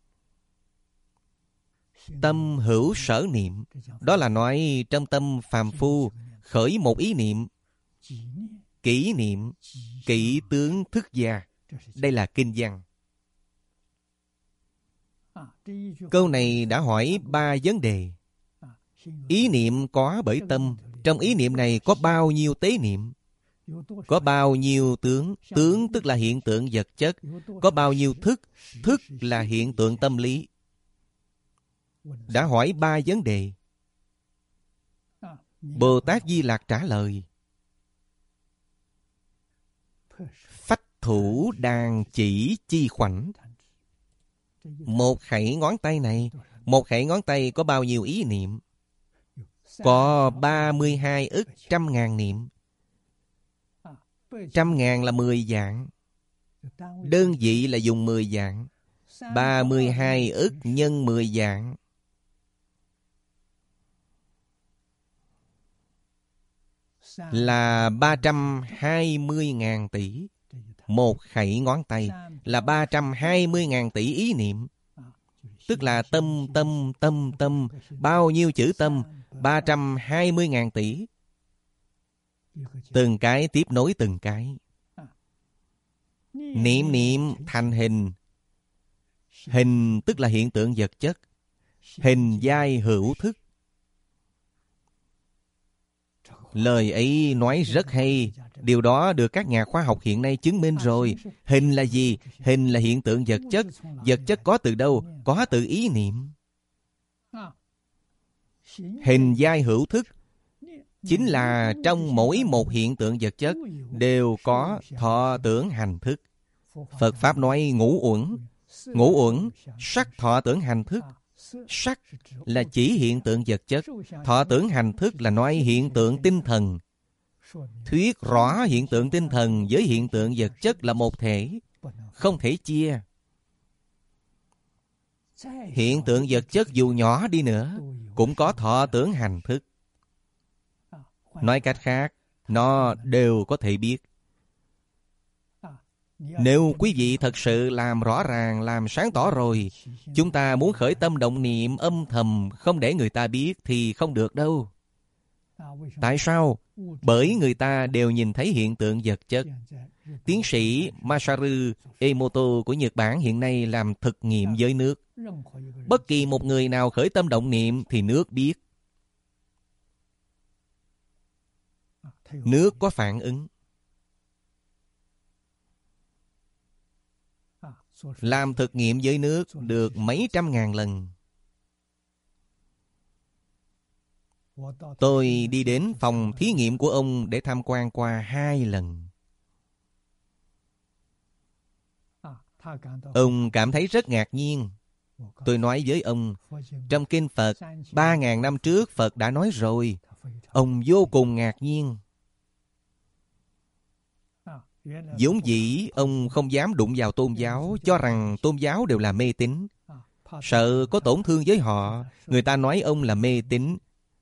tâm hữu sở niệm, đó là nói trong tâm phàm phu khởi một ý niệm, kỷ niệm, kỷ tướng thức gia. Đây là kinh văn. Câu này đã hỏi 3 vấn đề. Ý niệm có bởi tâm. Trong ý niệm này có bao nhiêu tế niệm? Có bao nhiêu tướng? Tướng tức là hiện tượng vật chất. Có bao nhiêu thức? Thức là hiện tượng tâm lý. Đã hỏi 3 vấn đề. Bồ Tát Di Lặc trả lời: phách thủ đàn chỉ chi khoảnh. Một khẩy ngón tay này, một khẩy ngón tay có bao nhiêu ý niệm? Có 32 ức trăm ngàn niệm. Trăm ngàn là 10 vạn. Đơn vị là dùng 10 vạn. 32 ức nhân 10 vạn. Là 320.000 tỷ. Một khẩy ngón tay là 320.000 tỷ ý niệm. Tức là tâm tâm tâm tâm. Bao nhiêu chữ tâm? 320.000 tỷ. Từng cái tiếp nối từng cái. Niệm niệm thành hình. Hình tức là hiện tượng vật chất. Hình giai hữu thức. Lời ấy nói rất hay. Điều đó được các nhà khoa học hiện nay chứng minh rồi. Hình là gì? Hình là hiện tượng vật chất. Vật chất có từ đâu? Có từ ý niệm. Hình giai hữu thức chính là trong mỗi một hiện tượng vật chất đều có thọ tưởng hành thức. Phật Pháp nói ngũ uẩn. Ngũ uẩn, sắc thọ tưởng hành thức. Sắc là chỉ hiện tượng vật chất. Thọ tưởng hành thức là nói hiện tượng tinh thần. Thuyết rõ hiện tượng tinh thần với hiện tượng vật chất là một thể, không thể chia. Hiện tượng vật chất dù nhỏ đi nữa cũng có thọ tưởng hành thức. Nói cách khác, nó đều có thể biết. Nếu quý vị thật sự làm rõ ràng, làm sáng tỏ rồi, chúng ta muốn khởi tâm động niệm âm thầm không để người ta biết thì không được đâu. Tại sao? Bởi người ta đều nhìn thấy hiện tượng vật chất. Tiến sĩ Masaru Emoto của Nhật Bản hiện nay làm thực nghiệm với nước. Bất kỳ một người nào khởi tâm động niệm thì nước biết. Nước có phản ứng. Làm thực nghiệm với nước được mấy trăm ngàn lần. Tôi đi đến phòng thí nghiệm của ông để tham quan qua 2 lần. Ông cảm thấy rất ngạc nhiên. Tôi nói với ông, trong kinh Phật 3.000 năm trước Phật đã nói rồi. Ông vô cùng ngạc nhiên. Vốn dĩ ông không dám đụng vào tôn giáo, cho rằng tôn giáo đều là mê tín. Sợ có tổn thương với họ, người ta nói ông là mê tín.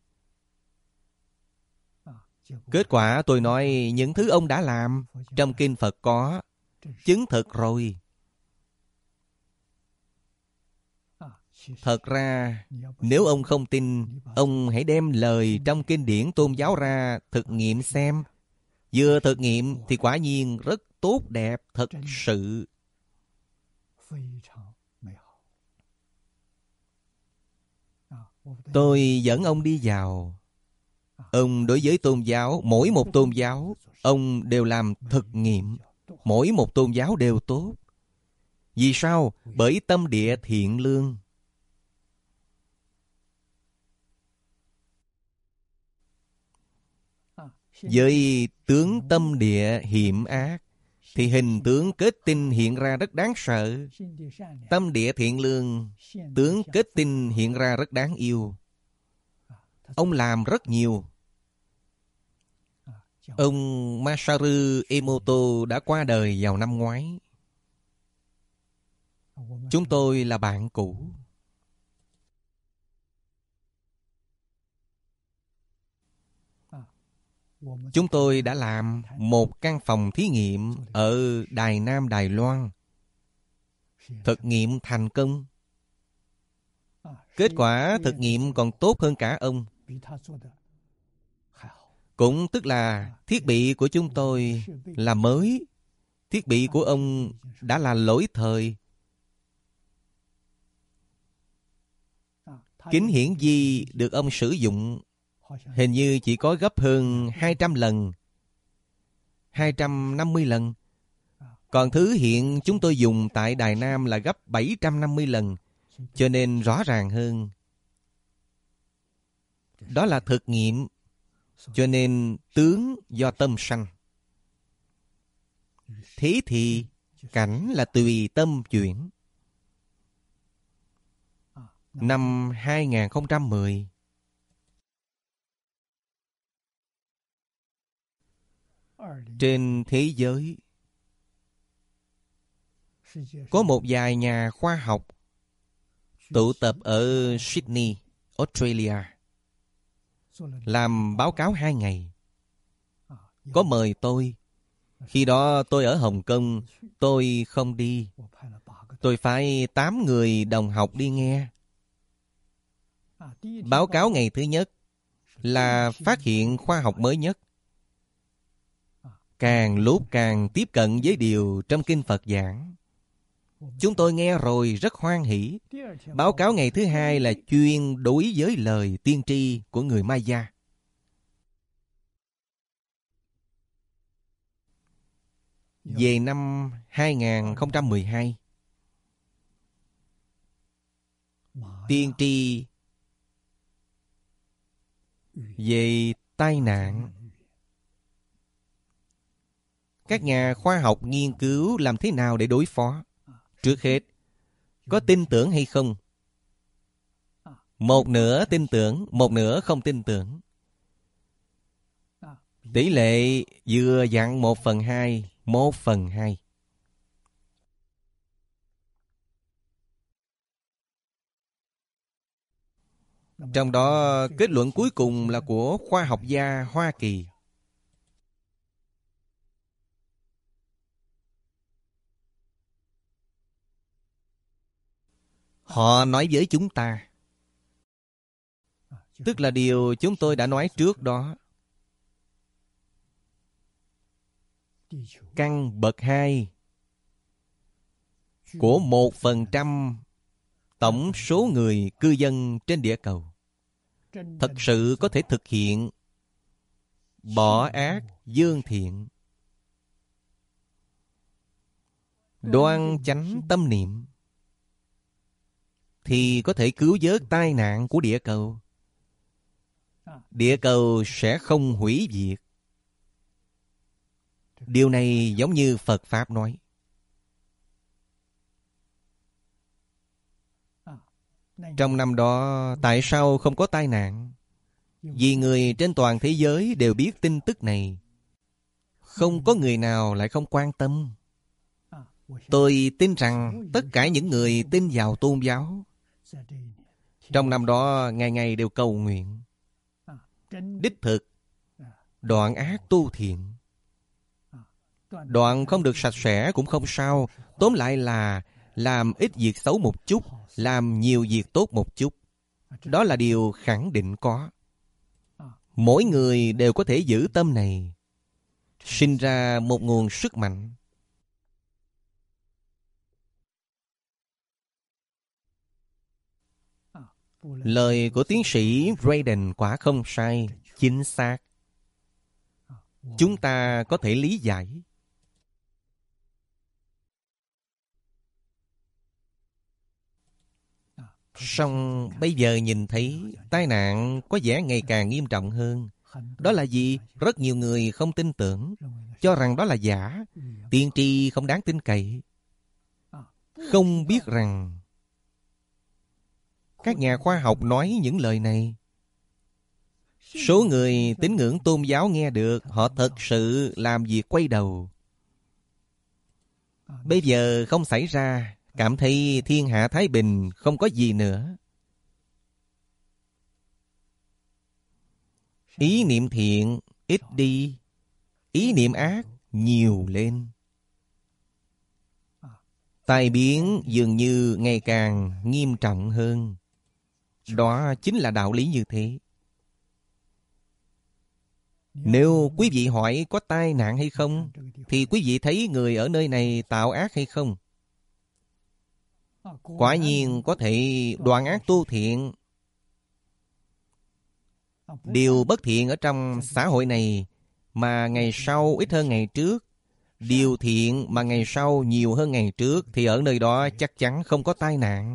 Kết quả tôi nói những thứ ông đã làm trong kinh Phật có, chứng thực rồi. Thật ra, nếu ông không tin, ông hãy đem lời trong kinh điển tôn giáo ra thực nghiệm xem. Vừa thực nghiệm thì quả nhiên rất tốt đẹp thật sự. Tôi dẫn ông đi vào. Ông đối với tôn giáo, mỗi một tôn giáo, ông đều làm thực nghiệm. Mỗi một tôn giáo đều tốt. Vì sao? Bởi tâm địa thiện lương. Với tướng tâm địa hiểm ác, thì hình tướng kết tinh hiện ra rất đáng sợ. Tâm địa thiện lương, tướng kết tinh hiện ra rất đáng yêu. Ông làm rất nhiều. Ông Masaru Emoto đã qua đời vào năm ngoái. Chúng tôi là bạn cũ. Chúng tôi đã làm một căn phòng thí nghiệm ở Đài Nam, Đài Loan. Thực nghiệm thành công. Kết quả thực nghiệm còn tốt hơn cả ông. Cũng tức là thiết bị của chúng tôi là mới. Thiết bị của ông đã là lỗi thời. Kính hiển vi được ông sử dụng hình như chỉ có gấp hơn 200 lần, 250 lần. Còn thứ hiện chúng tôi dùng tại Đài Nam là gấp 750 lần, cho nên rõ ràng hơn. Đó là thực nghiệm, cho nên tướng do tâm sanh. Thế thì cảnh là tùy tâm chuyển. Năm 2010, trên thế giới có một vài nhà khoa học tụ tập ở Sydney, Australia, làm báo cáo 2 ngày. Có mời tôi. Khi đó tôi ở Hồng Kông, tôi không đi. Tôi phái 8 người đồng học đi nghe. Báo cáo ngày thứ nhất là phát hiện khoa học mới nhất. Càng lúc càng tiếp cận với điều trong kinh Phật giảng. Chúng tôi nghe rồi rất hoan hỷ. Báo cáo ngày thứ hai là chuyên đối với lời tiên tri của người Maya. Về năm 2012, tiên tri về tai nạn. Các nhà khoa học nghiên cứu làm thế nào để đối phó. Trước hết, có tin tưởng hay không? Một nửa tin tưởng, một nửa không tin tưởng. Tỷ lệ vừa dặn 1/2, 1/2. Trong đó, kết luận cuối cùng là của khoa học gia Hoa Kỳ. Họ nói với chúng ta, tức là điều chúng tôi đã nói trước đó. Căn bậc 2 của 1% tổng số người cư dân trên địa cầu thật sự có thể thực hiện bỏ ác dương thiện, đoan chánh tâm niệm, thì có thể cứu vớt tai nạn của địa cầu. Địa cầu sẽ không hủy diệt. Điều này giống như Phật Pháp nói. Trong năm đó, tại sao không có tai nạn? Vì người trên toàn thế giới đều biết tin tức này. Không có người nào lại không quan tâm. Tôi tin rằng tất cả những người tin vào tôn giáo trong năm đó ngày ngày đều cầu nguyện. Đích thực, đoạn ác tu thiện. Đoạn không được sạch sẽ cũng không sao. Tóm lại là làm ít việc xấu một chút, làm nhiều việc tốt một chút. Đó là điều khẳng định có. Mỗi người đều có thể giữ tâm này, sinh ra một nguồn sức mạnh. Lời của tiến sĩ Braden quả không sai, chính xác. Chúng ta có thể lý giải. Song bây giờ nhìn thấy tai nạn có vẻ ngày càng nghiêm trọng hơn. Đó là gì? Rất nhiều người không tin tưởng, cho rằng đó là giả, tiên tri không đáng tin cậy. Không biết rằng các nhà khoa học nói những lời này. Số người tín ngưỡng tôn giáo nghe được, họ thật sự làm việc quay đầu. Bây giờ không xảy ra, cảm thấy thiên hạ thái bình, không có gì nữa. Ý niệm thiện ít đi, ý niệm ác nhiều lên. Tai biến dường như ngày càng nghiêm trọng hơn. Đó chính là đạo lý như thế. Nếu quý vị hỏi có tai nạn hay không, thì quý vị thấy người ở nơi này tạo ác hay không? Quả nhiên có thể đoạn ác tu thiện. Điều bất thiện ở trong xã hội này mà ngày sau ít hơn ngày trước, điều thiện mà ngày sau nhiều hơn ngày trước, thì ở nơi đó chắc chắn không có tai nạn.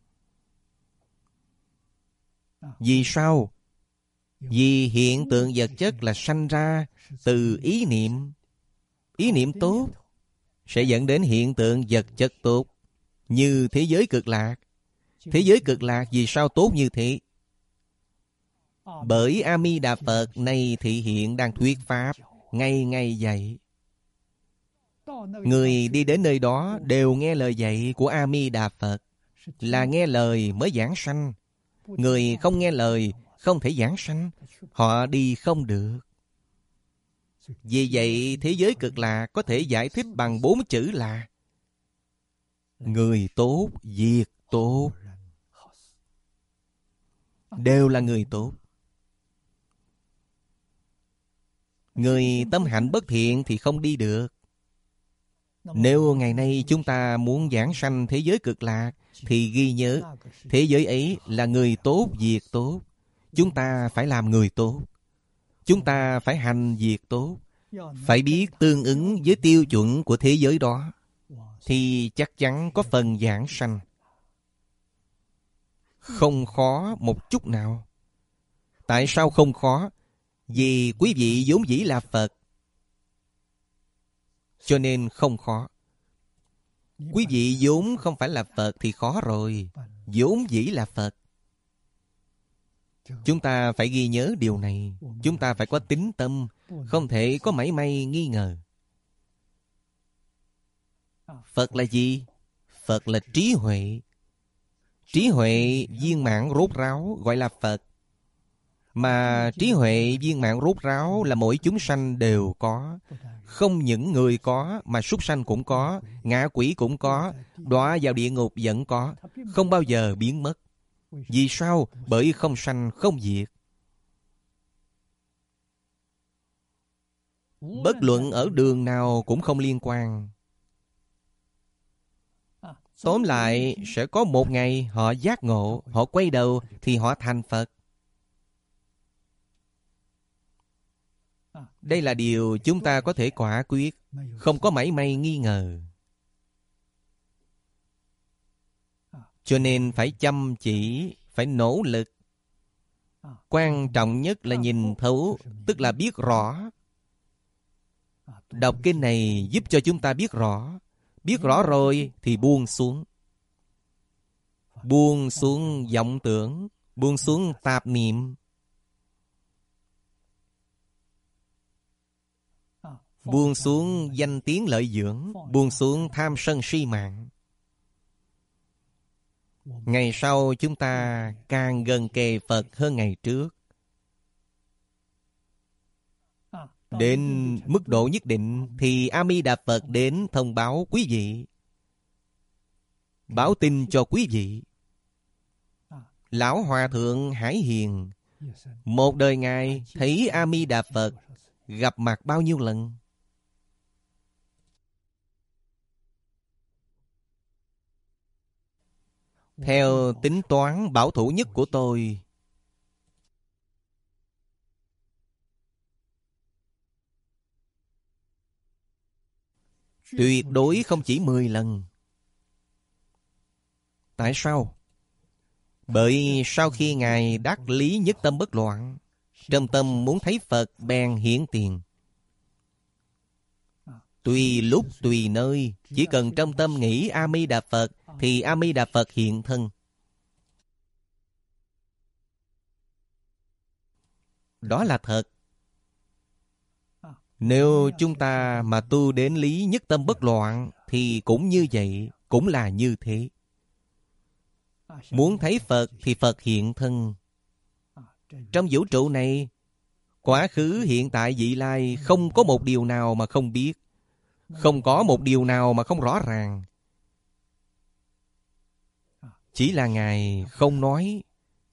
Vì sao? Vì hiện tượng vật chất là sanh ra từ ý niệm. Ý niệm tốt sẽ dẫn đến hiện tượng vật chất tốt, như thế giới cực lạc. Thế giới cực lạc vì sao tốt như thế? Bởi A Di Đà Phật này thị hiện đang thuyết pháp, ngày ngày dạy. Người đi đến nơi đó đều nghe lời dạy của A Di Đà Phật, là nghe lời mới giảng sanh. Người không nghe lời không thể giảng sanh, họ đi không được. Vì vậy thế giới cực lạc có thể giải thích bằng 4 chữ là người tốt, việc tốt. Đều là người tốt. Người tâm hạnh bất thiện thì không đi được. Nếu ngày nay chúng ta muốn giảng sanh thế giới cực lạc, thì ghi nhớ thế giới ấy là người tốt, việc tốt. Chúng ta phải làm người tốt. Chúng ta phải hành việc tốt. Phải biết tương ứng với tiêu chuẩn của thế giới đó, thì chắc chắn có phần giảng sanh. Không khó một chút nào. Tại sao không khó? Vì quý vị vốn dĩ là Phật, cho nên không khó. Quý vị vốn không phải là Phật thì khó rồi. Vốn dĩ là Phật. Chúng ta phải ghi nhớ điều này. Chúng ta phải có tín tâm, không thể có mảy may nghi ngờ. Phật là gì? Phật là trí huệ. Trí huệ viên mãn rốt ráo gọi là Phật. Mà trí huệ viên mãn rốt ráo là mỗi chúng sanh đều có. Không những người có, mà súc sanh cũng có, ngạ quỷ cũng có, đọa vào địa ngục vẫn có, không bao giờ biến mất. Vì sao? Bởi không sanh không diệt. Bất luận ở đường nào cũng không liên quan. Tóm lại, sẽ có một ngày họ giác ngộ, họ quay đầu thì họ thành Phật. Đây là điều chúng ta có thể quả quyết, không có mảy may nghi ngờ. Cho nên phải chăm chỉ, phải nỗ lực. Quan trọng nhất là nhìn thấu, tức là biết rõ. Đọc kinh này giúp cho chúng ta biết rõ. Biết rõ rồi thì buông xuống. Buông xuống vọng tưởng, buông xuống tạp niệm. Buông xuống danh tiếng lợi dưỡng, buông xuống tham sân si mạng. Ngày sau chúng ta càng gần kề Phật hơn ngày trước. Đến mức độ nhất định thì A Di Đà Phật đến thông báo quý vị, báo tin cho quý vị. Lão Hòa Thượng Hải Hiền, một đời Ngài thấy A Di Đà Phật gặp mặt bao nhiêu lần? Theo tính toán bảo thủ nhất của tôi, tuyệt đối không chỉ 10 lần. Tại sao? Bởi sau khi Ngài đắc lý nhất tâm bất loạn, trong tâm muốn thấy Phật bèn hiện tiền. Tùy lúc tùy nơi, chỉ cần trong tâm nghĩ A Di Đà Phật thì A Di Đà Phật hiện thân. Đó là thật. Nếu chúng ta mà tu đến lý nhất tâm bất loạn thì cũng như vậy, cũng là như thế. Muốn thấy Phật thì Phật hiện thân. Trong vũ trụ này, quá khứ, hiện tại, vị lai, không có một điều nào mà không biết, không có một điều nào mà không rõ ràng. Chỉ là Ngài không nói.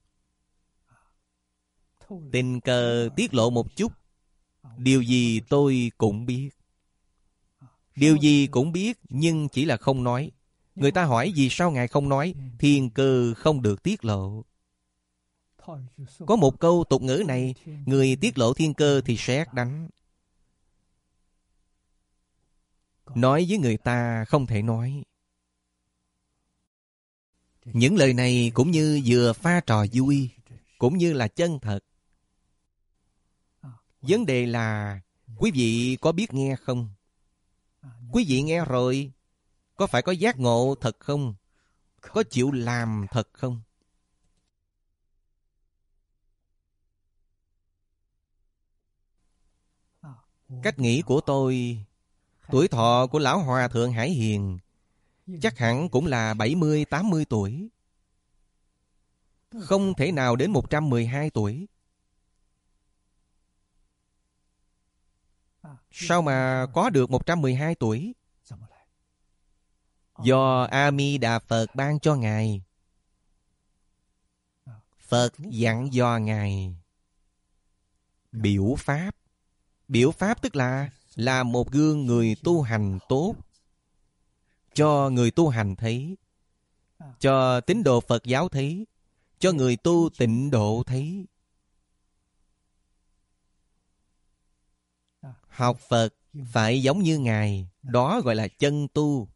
Tình cờ tiết lộ một chút. Điều gì tôi cũng biết. Điều gì cũng biết, nhưng chỉ là không nói. Người ta hỏi vì sao Ngài không nói? Thiên cơ không được tiết lộ. Có một câu tục ngữ này, người tiết lộ thiên cơ thì sét đánh. Nói với người ta không thể nói. Những lời này cũng như vừa pha trò vui, cũng như là chân thật. Vấn đề là quý vị có biết nghe không? Quý vị nghe rồi, có phải có giác ngộ thật không? Có chịu làm thật không? Cách nghĩ của tôi, tuổi thọ của Lão Hòa Thượng Hải Hiền chắc hẳn cũng là 70-80 tuổi. Không thể nào đến 112 tuổi. Sao mà có được 112 tuổi? Do A Di Đà Phật ban cho Ngài. Phật dặn dò Ngài biểu pháp. Biểu pháp tức là một gương người tu hành tốt, cho người tu hành thấy, cho tín đồ Phật giáo thấy, cho người tu tịnh độ thấy. Học Phật phải giống như Ngài, đó gọi là chân tu.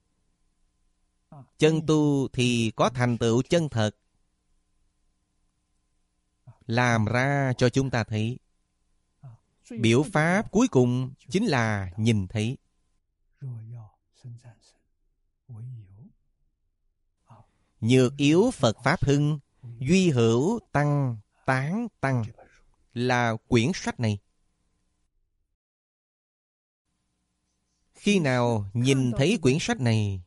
Chân tu thì có thành tựu chân thật, làm ra cho chúng ta thấy. Biểu pháp cuối cùng chính là nhìn thấy. Nhược yếu Phật Pháp hưng, duy hữu tăng tán tăng, là quyển sách này. Khi nào nhìn thấy quyển sách này,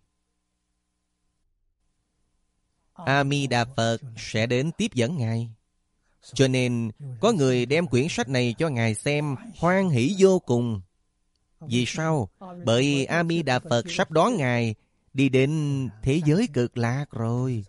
A Di Đà Phật sẽ đến tiếp dẫn Ngài. Cho nên có người đem quyển sách này cho Ngài xem, hoan hỷ vô cùng. Vì sao? Bởi A Di Đà Phật sắp đón Ngài đi đến thế giới cực lạc rồi.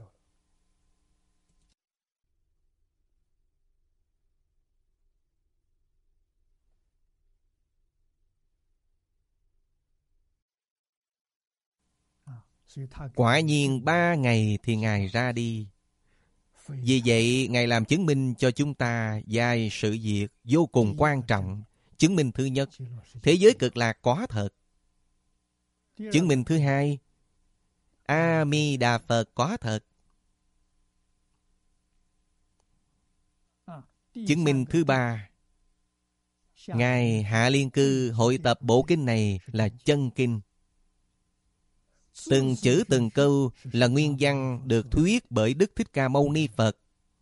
Quả nhiên 3 ngày thì Ngài ra đi. Vì vậy, Ngài làm chứng minh cho chúng ta vài sự việc vô cùng quan trọng. Chứng minh thứ nhất, thế giới cực lạc có thật. Chứng minh thứ hai, A Di Đà Phật có thật. Chứng minh thứ ba, Ngài Hạ Liên Cư hội tập bộ kinh này là chân kinh. Từng chữ từng câu là nguyên văn được thuyết bởi Đức Thích Ca Mâu Ni Phật.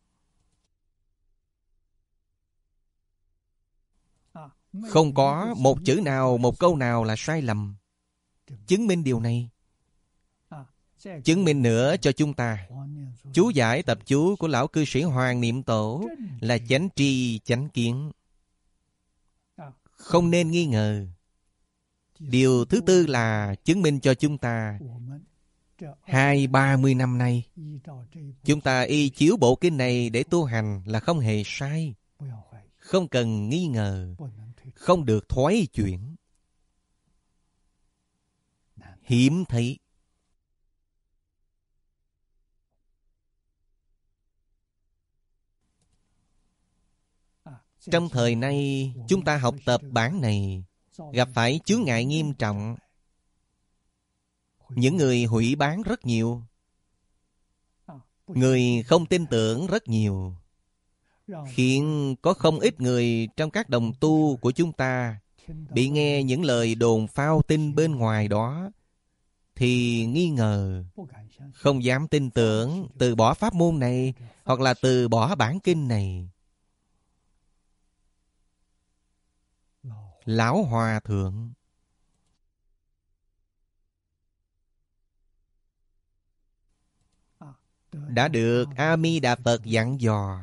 Không có một chữ nào, một câu nào là sai lầm. Chứng minh điều này. Chứng minh nữa cho chúng ta, chú giải tập chú của lão cư sĩ Hoàng Niệm Tổ là chánh tri chánh kiến, không nên nghi ngờ. Điều thứ tư là chứng minh cho chúng ta 20-30 năm nay chúng ta y chiếu bộ kinh này để tu hành là không hề sai. Không cần nghi ngờ, không được thoái chuyển. Hiếm thấy. Trong thời nay, chúng ta học tập bản này, gặp phải chướng ngại nghiêm trọng. Những người hủy bán rất nhiều. Người không tin tưởng rất nhiều, khiến có không ít người trong các đồng tu của chúng ta bị nghe những lời đồn phao tin bên ngoài đó thì nghi ngờ, không dám tin tưởng, từ bỏ pháp môn này hoặc là từ bỏ bản kinh này. Lão Hòa Thượng đã được A Di Đà Phật dặn dò,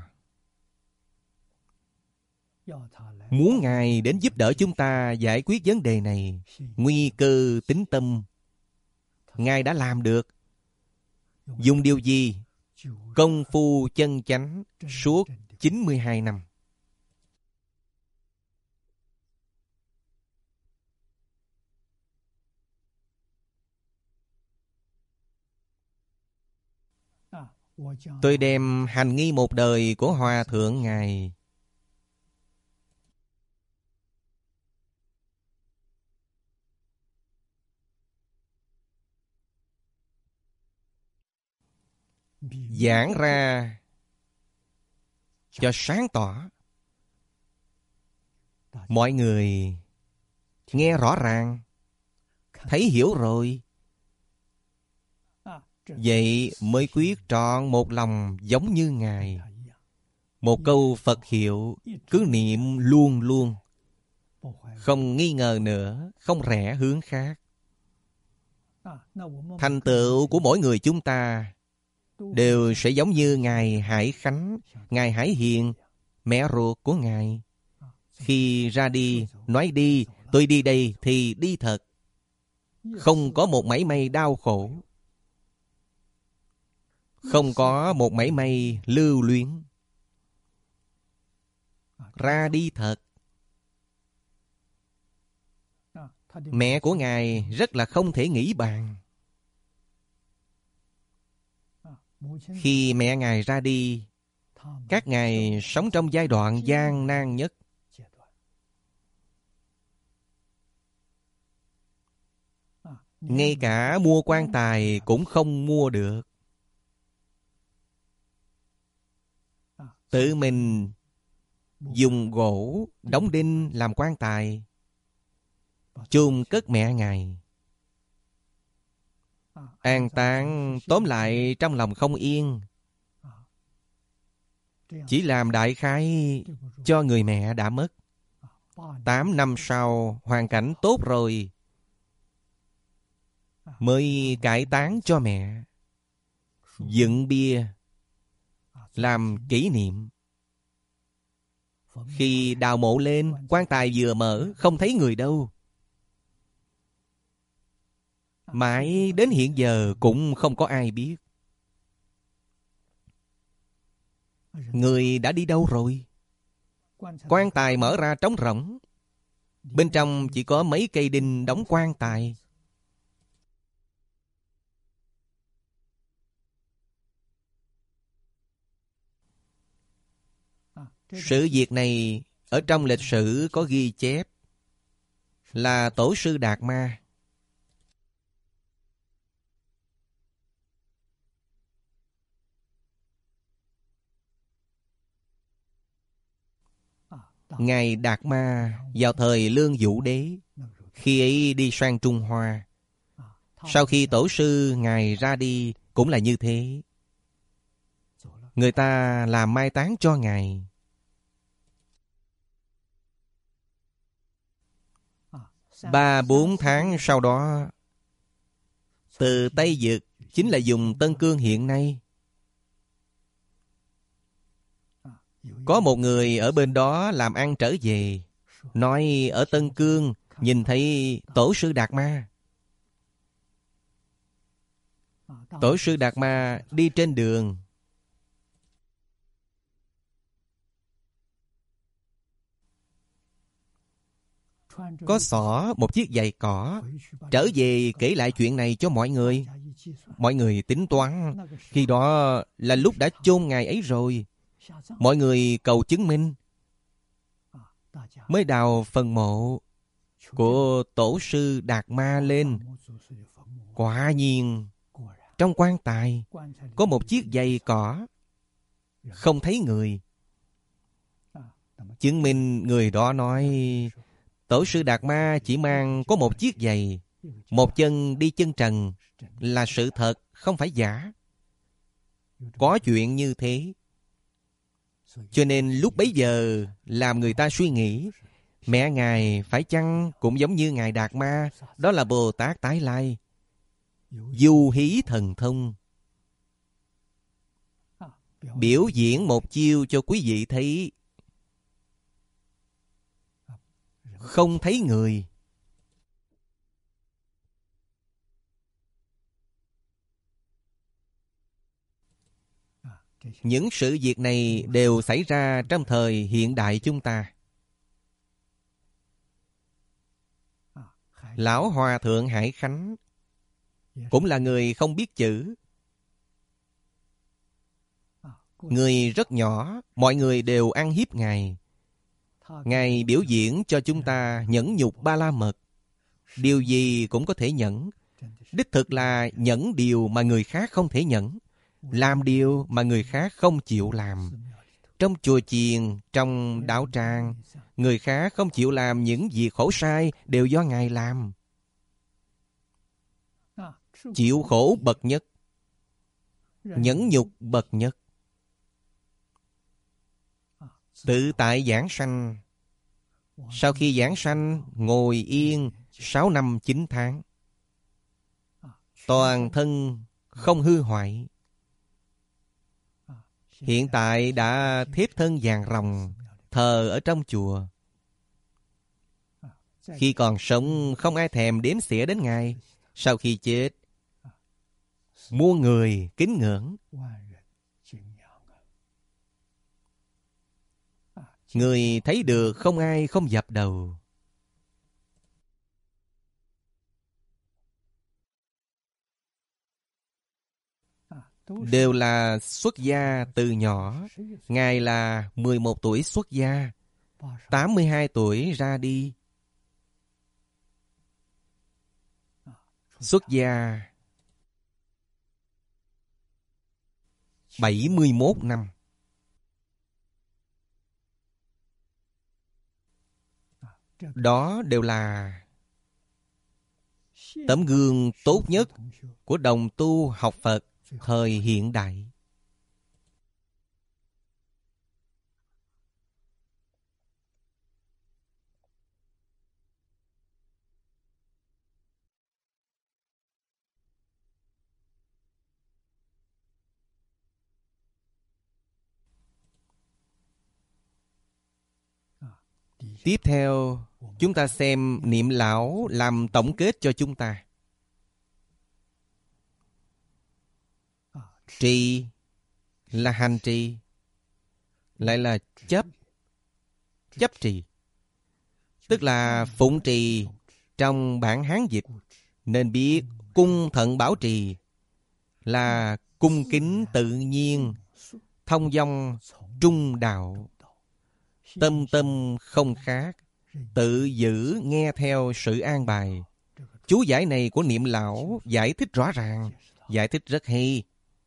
muốn Ngài đến giúp đỡ chúng ta giải quyết vấn đề này, nguy cơ tín tâm. Ngài đã làm được. Dùng điều gì? Công phu chân chánh suốt 92 năm. Tôi đem hành nghi một đời của Hòa Thượng Ngài giảng ra cho sáng tỏ. Mọi người nghe rõ ràng, thấy hiểu rồi. Vậy mới quyết trọn một lòng giống như Ngài. Một câu Phật hiệu cứ niệm luôn luôn, không nghi ngờ nữa, không rẽ hướng khác. Thành tựu của mỗi người chúng ta đều sẽ giống như Ngài Hải Khánh, Ngài Hải Hiền, mẹ ruột của Ngài. Khi ra đi, nói đi, tôi đi đây thì đi thật, không có một mảy may đau khổ, không có một mảy may lưu luyến. Ra đi thật. Mẹ của Ngài rất là không thể nghĩ bàn. Khi mẹ Ngài ra đi, các Ngài sống trong giai đoạn gian nan nhất. Ngay cả mua quan tài cũng không mua được. Tự mình dùng gỗ đóng đinh làm quan tài, chôn cất mẹ Ngài. An táng tóm lại trong lòng không yên, chỉ làm đại khái cho người mẹ đã mất. 8 năm sau hoàn cảnh tốt rồi mới cải táng cho mẹ, dựng bia làm kỷ niệm. Khi đào mộ lên, quan tài vừa mở không thấy người đâu. Mãi đến hiện giờ cũng không có ai biết người đã đi đâu rồi. Quan tài mở ra trống rỗng, bên trong chỉ có mấy cây đinh đóng quan tài. Sự việc này ở trong lịch sử có ghi chép là Tổ sư Đạt Ma Ngài Đạt Ma vào thời Lương Vũ Đế, khi ấy đi sang Trung Hoa. Sau khi Tổ sư Ngài ra đi cũng là như thế. Người ta làm mai táng cho Ngài. 3-4 tháng sau đó, từ Tây Vực, chính là vùng Tân Cương hiện nay, có một người ở bên đó làm ăn trở về, nói ở Tân Cương nhìn thấy Tổ sư Đạt Ma. Tổ sư Đạt Ma đi trên đường, có xỏ một chiếc giày cỏ, trở về kể lại chuyện này cho mọi người. Mọi người tính toán, khi đó là lúc đã chôn Ngài ấy rồi. Mọi người cầu chứng minh. mới đào phần mộ của tổ sư Đạt Ma lên. Quả nhiên trong quan tài có một chiếc giày cỏ, không thấy người. Chứng minh người đó nói tổ sư Đạt Ma chỉ mang có một chiếc giày, một chân đi chân trần, là sự thật, không phải giả. Có chuyện như thế. Cho nên lúc bấy giờ làm người ta suy nghĩ, mẹ Ngài phải chăng cũng giống như Ngài Đạt Ma, đó là Bồ Tát tái lai, du hí thần thông, biểu diễn một chiêu cho quý vị thấy, không thấy người. Những sự việc này đều xảy ra trong thời hiện đại chúng ta. Lão Hòa Thượng Hải Khánh cũng là người không biết chữ. Người rất nhỏ, mọi người đều ăn hiếp Ngài. Ngài biểu diễn cho chúng ta nhẫn nhục Ba La Mật. Điều gì cũng có thể nhẫn. Đích thực là nhẫn điều mà người khác không thể nhẫn, làm điều mà người khác không chịu làm. Trong chùa chiền, trong đạo tràng, người khác không chịu làm những việc khổ sai đều do Ngài làm. Chịu khổ bậc nhất, nhẫn nhục bậc nhất. Tự tại giảng sanh. Sau khi giảng sanh, ngồi yên 6 năm 9 tháng. Toàn thân không hư hoại. Hiện tại đã thiếp thân vàng ròng, thờ ở trong chùa. Khi còn sống không ai thèm đếm xỉa đến Ngài. Sau khi chết, muôn người kính ngưỡng. Người thấy được không ai không dập đầu. Đều là xuất gia từ nhỏ. Ngài là 11 tuổi xuất gia, 82 tuổi ra đi. Xuất gia 71 năm. Đó đều là tấm gương tốt nhất của đồng tu học Phật thời hiện đại. Tiếp theo, chúng ta xem niệm lão làm tổng kết cho chúng ta. Trì là hành trì, lại là chấp. Chấp trì tức là phụng trì. Trong bản Hán dịch nên biết cung thận bảo trì là cung kính tự nhiên, thông dong trung đạo, tâm tâm không khác, tự giữ nghe theo sự an bài. Chú giải này của niệm lão giải thích rõ ràng, giải thích rất hay.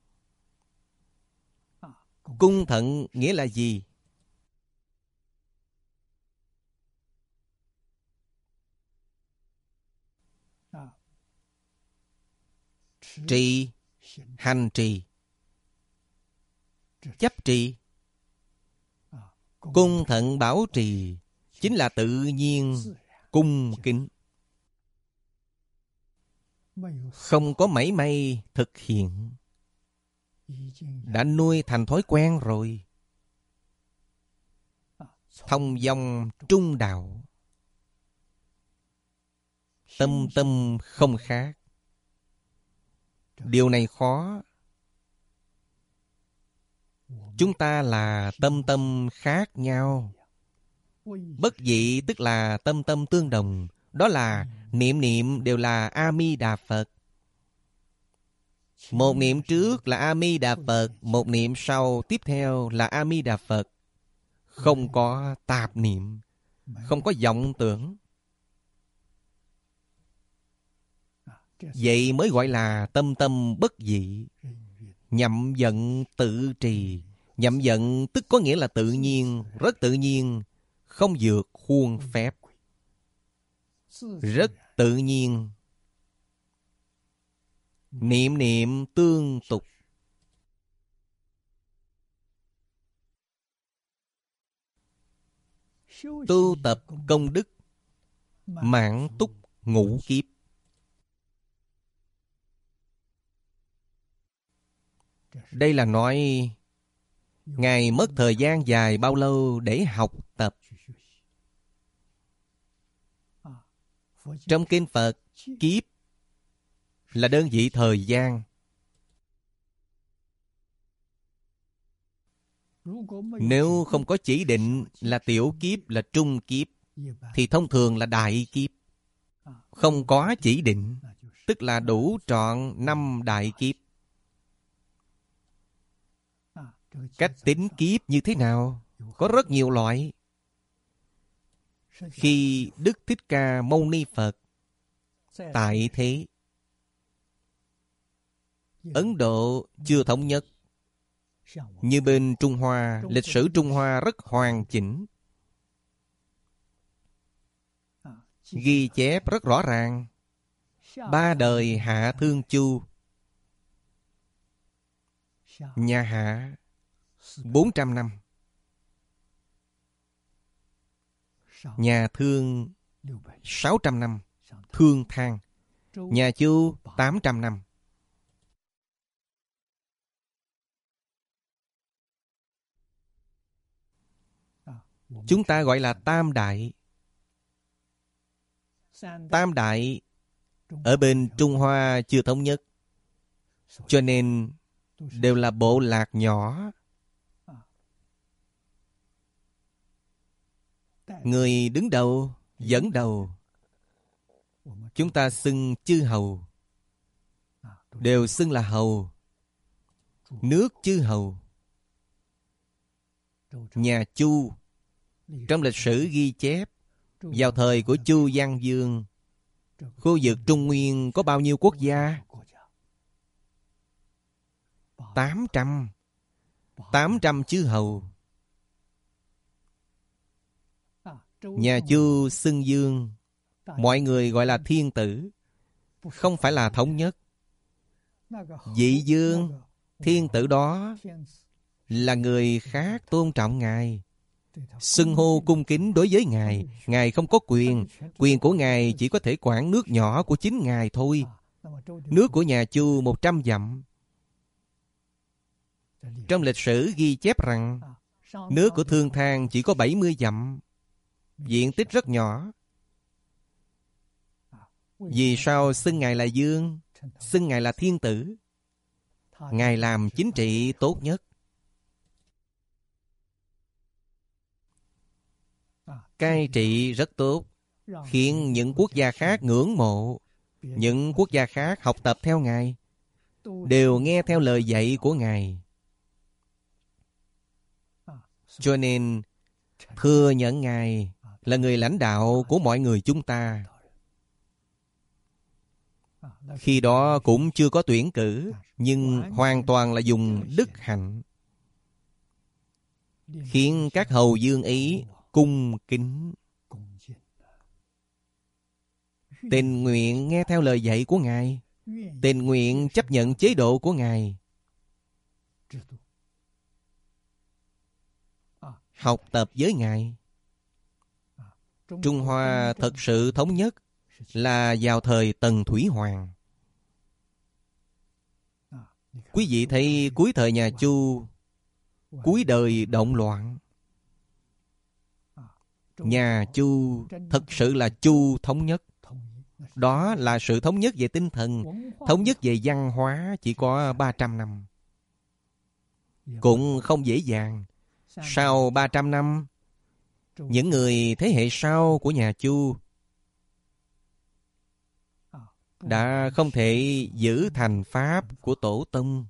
Cung thận nghĩa là gì? Trì, hành trì, chấp trì. Cung thận bảo trì chính là tự nhiên, cung kính, không có mảy may thực hiện, đã nuôi thành thói quen rồi. Thông dong trung đạo, tâm tâm không khác. Điều này khó. Chúng ta là tâm tâm khác nhau. Bất dị tức là tâm tâm tương đồng. Đó là niệm niệm đều là A Di Đà Phật. Một niệm trước là A Di Đà Phật, một niệm sau tiếp theo là A Di Đà Phật. Không có tạp niệm. không có vọng tưởng. Vậy mới gọi là tâm tâm bất dị. Nhậm vận tự trì. Nhậm vận tức có nghĩa là tự nhiên, rất tự nhiên, không vượt khuôn phép. Rất tự nhiên. Niệm niệm tương tục. Tu tập công đức, mãn túc ngũ kiếp. Đây là nói Ngài mất thời gian dài bao lâu để học tập. Trong kinh Phật, kiếp là đơn vị thời gian. Nếu không có chỉ định là tiểu kiếp, là trung kiếp, thì thông thường là đại kiếp. Không có chỉ định, tức là đủ trọn 5 đại kiếp. Cách tính kiếp như thế nào? Có rất nhiều loại. Khi Đức Thích Ca Mâu Ni Phật tại thế, Ấn Độ chưa thống nhất. Như bên Trung Hoa, lịch sử Trung Hoa rất hoàn chỉnh, ghi chép rất rõ ràng. 3 đời Hạ Thương Chu, nhà Hạ 400 năm, nhà Thương 600 năm, Thương Thang. Nhà Chu 800 năm. Chúng ta gọi là Tam Đại. Tam Đại ở bên Trung Hoa chưa thống nhất, cho nên đều là bộ lạc nhỏ. Người đứng đầu, dẫn đầu, chúng ta xưng chư hầu, đều xưng là hầu. Nước chư hầu. Nhà Chu, trong lịch sử ghi chép, vào thời của Chu Văn Dương, khu vực Trung Nguyên có bao nhiêu quốc gia? 800 chư hầu. Nhà Chu xưng Dương, mọi người gọi là thiên tử, không phải là thống nhất. Vị Dương, thiên tử đó là người khác tôn trọng Ngài, xưng hô cung kính đối với Ngài. Ngài không có quyền. Quyền của Ngài chỉ có thể quản nước nhỏ của chính Ngài thôi. Nước của nhà Chu 100 dặm. Trong lịch sử ghi chép rằng nước của Thương Thang chỉ có 70 dặm, diện tích rất nhỏ. Vì sao xưng Ngài là Dương, xưng Ngài là thiên tử? Ngài làm chính trị tốt nhất. Cai trị rất tốt, khiến những quốc gia khác ngưỡng mộ. Những quốc gia khác học tập theo Ngài, đều nghe theo lời dạy của Ngài. Cho nên thừa nhận Ngài là người lãnh đạo của mọi người chúng ta. Khi đó cũng chưa có tuyển cử, nhưng hoàn toàn là dùng đức hạnh, khiến các hầu dương ý cung kính, tình nguyện nghe theo lời dạy của Ngài, tình nguyện chấp nhận chế độ của Ngài, học tập với Ngài. Trung Hoa thật sự thống nhất là vào thời Tần Thủy Hoàng. Quý vị thấy cuối thời nhà Chu, cuối đời động loạn. Nhà Chu thật sự là Chu thống nhất. Đó là sự thống nhất về tinh thần. Thống nhất về văn hóa chỉ có 300 năm. Cũng không dễ dàng. Sau 300 năm, những người thế hệ sau của nhà Chu đã không thể giữ thành pháp của tổ tông.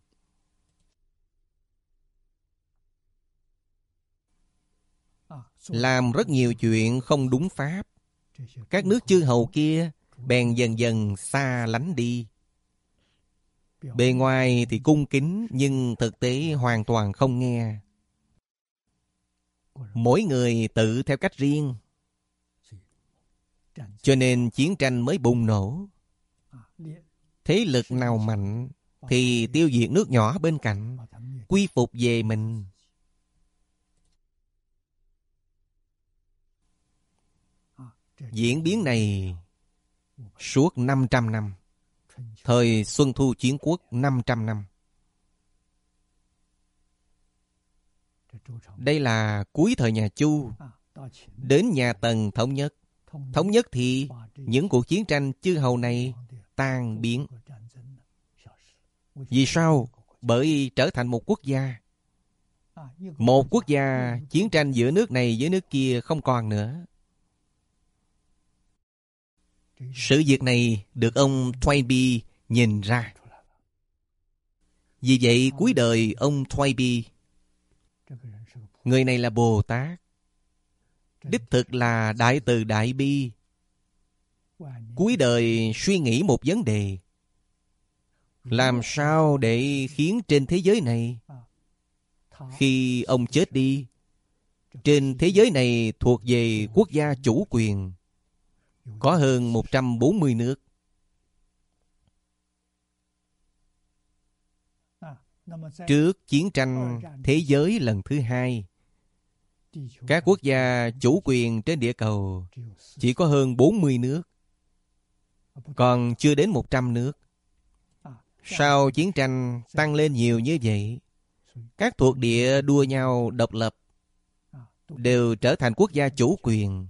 làm rất nhiều chuyện không đúng pháp. Các nước chư hầu kia bèn dần dần xa lánh đi. Bề ngoài thì cung kính, nhưng thực tế hoàn toàn không nghe. Mỗi người tự theo cách riêng, cho nên chiến tranh mới bùng nổ. Thế lực nào mạnh thì tiêu diệt nước nhỏ bên cạnh, quy phục về mình. Diễn biến này suốt 500 năm. Thời Xuân Thu Chiến Quốc 500 năm. Đây là cuối thời nhà Chu. Đến nhà Tần thống nhất. Thống nhất thì những cuộc chiến tranh chư hầu này tan biến. Vì sao? Bởi trở thành một quốc gia. Một quốc gia, chiến tranh giữa nước này với nước kia không còn nữa. Sự việc này được ông Toynbee nhìn ra. Vì vậy cuối đời ông Toynbee, người này là Bồ Tát, đích thực là đại từ đại bi. Cuối đời suy nghĩ một vấn đề: làm sao để khiến trên thế giới này, khi ông chết đi, trên thế giới này thuộc về quốc gia chủ quyền, có hơn 140 nước. Trước chiến tranh thế giới lần thứ hai, các quốc gia chủ quyền trên địa cầu chỉ có hơn 40 nước, còn chưa đến 100 nước. Sau chiến tranh tăng lên nhiều như vậy, các thuộc địa đua nhau độc lập, đều trở thành quốc gia chủ quyền.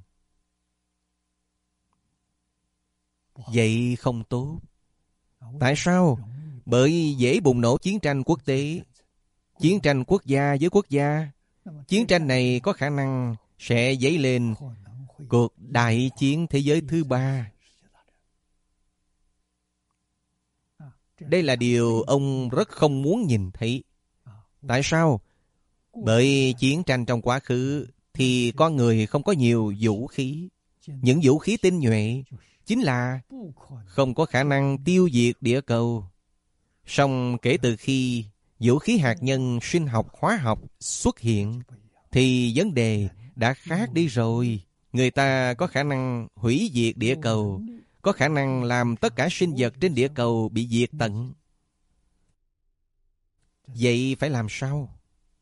Vậy không tốt. Tại sao? Bởi dễ bùng nổ chiến tranh quốc tế, chiến tranh quốc gia với quốc gia. Chiến tranh này có khả năng sẽ dấy lên cuộc đại chiến thế giới thứ ba. Đây là điều ông rất không muốn nhìn thấy. Tại sao? Bởi chiến tranh trong quá khứ thì con người không có nhiều vũ khí. Những vũ khí tinh nhuệ chính là không có khả năng tiêu diệt địa cầu. Song kể từ khi vũ khí hạt nhân, sinh học, hóa học xuất hiện thì vấn đề đã khác đi rồi. Người ta có khả năng hủy diệt địa cầu, có khả năng làm tất cả sinh vật trên địa cầu bị diệt tận. Vậy phải làm sao?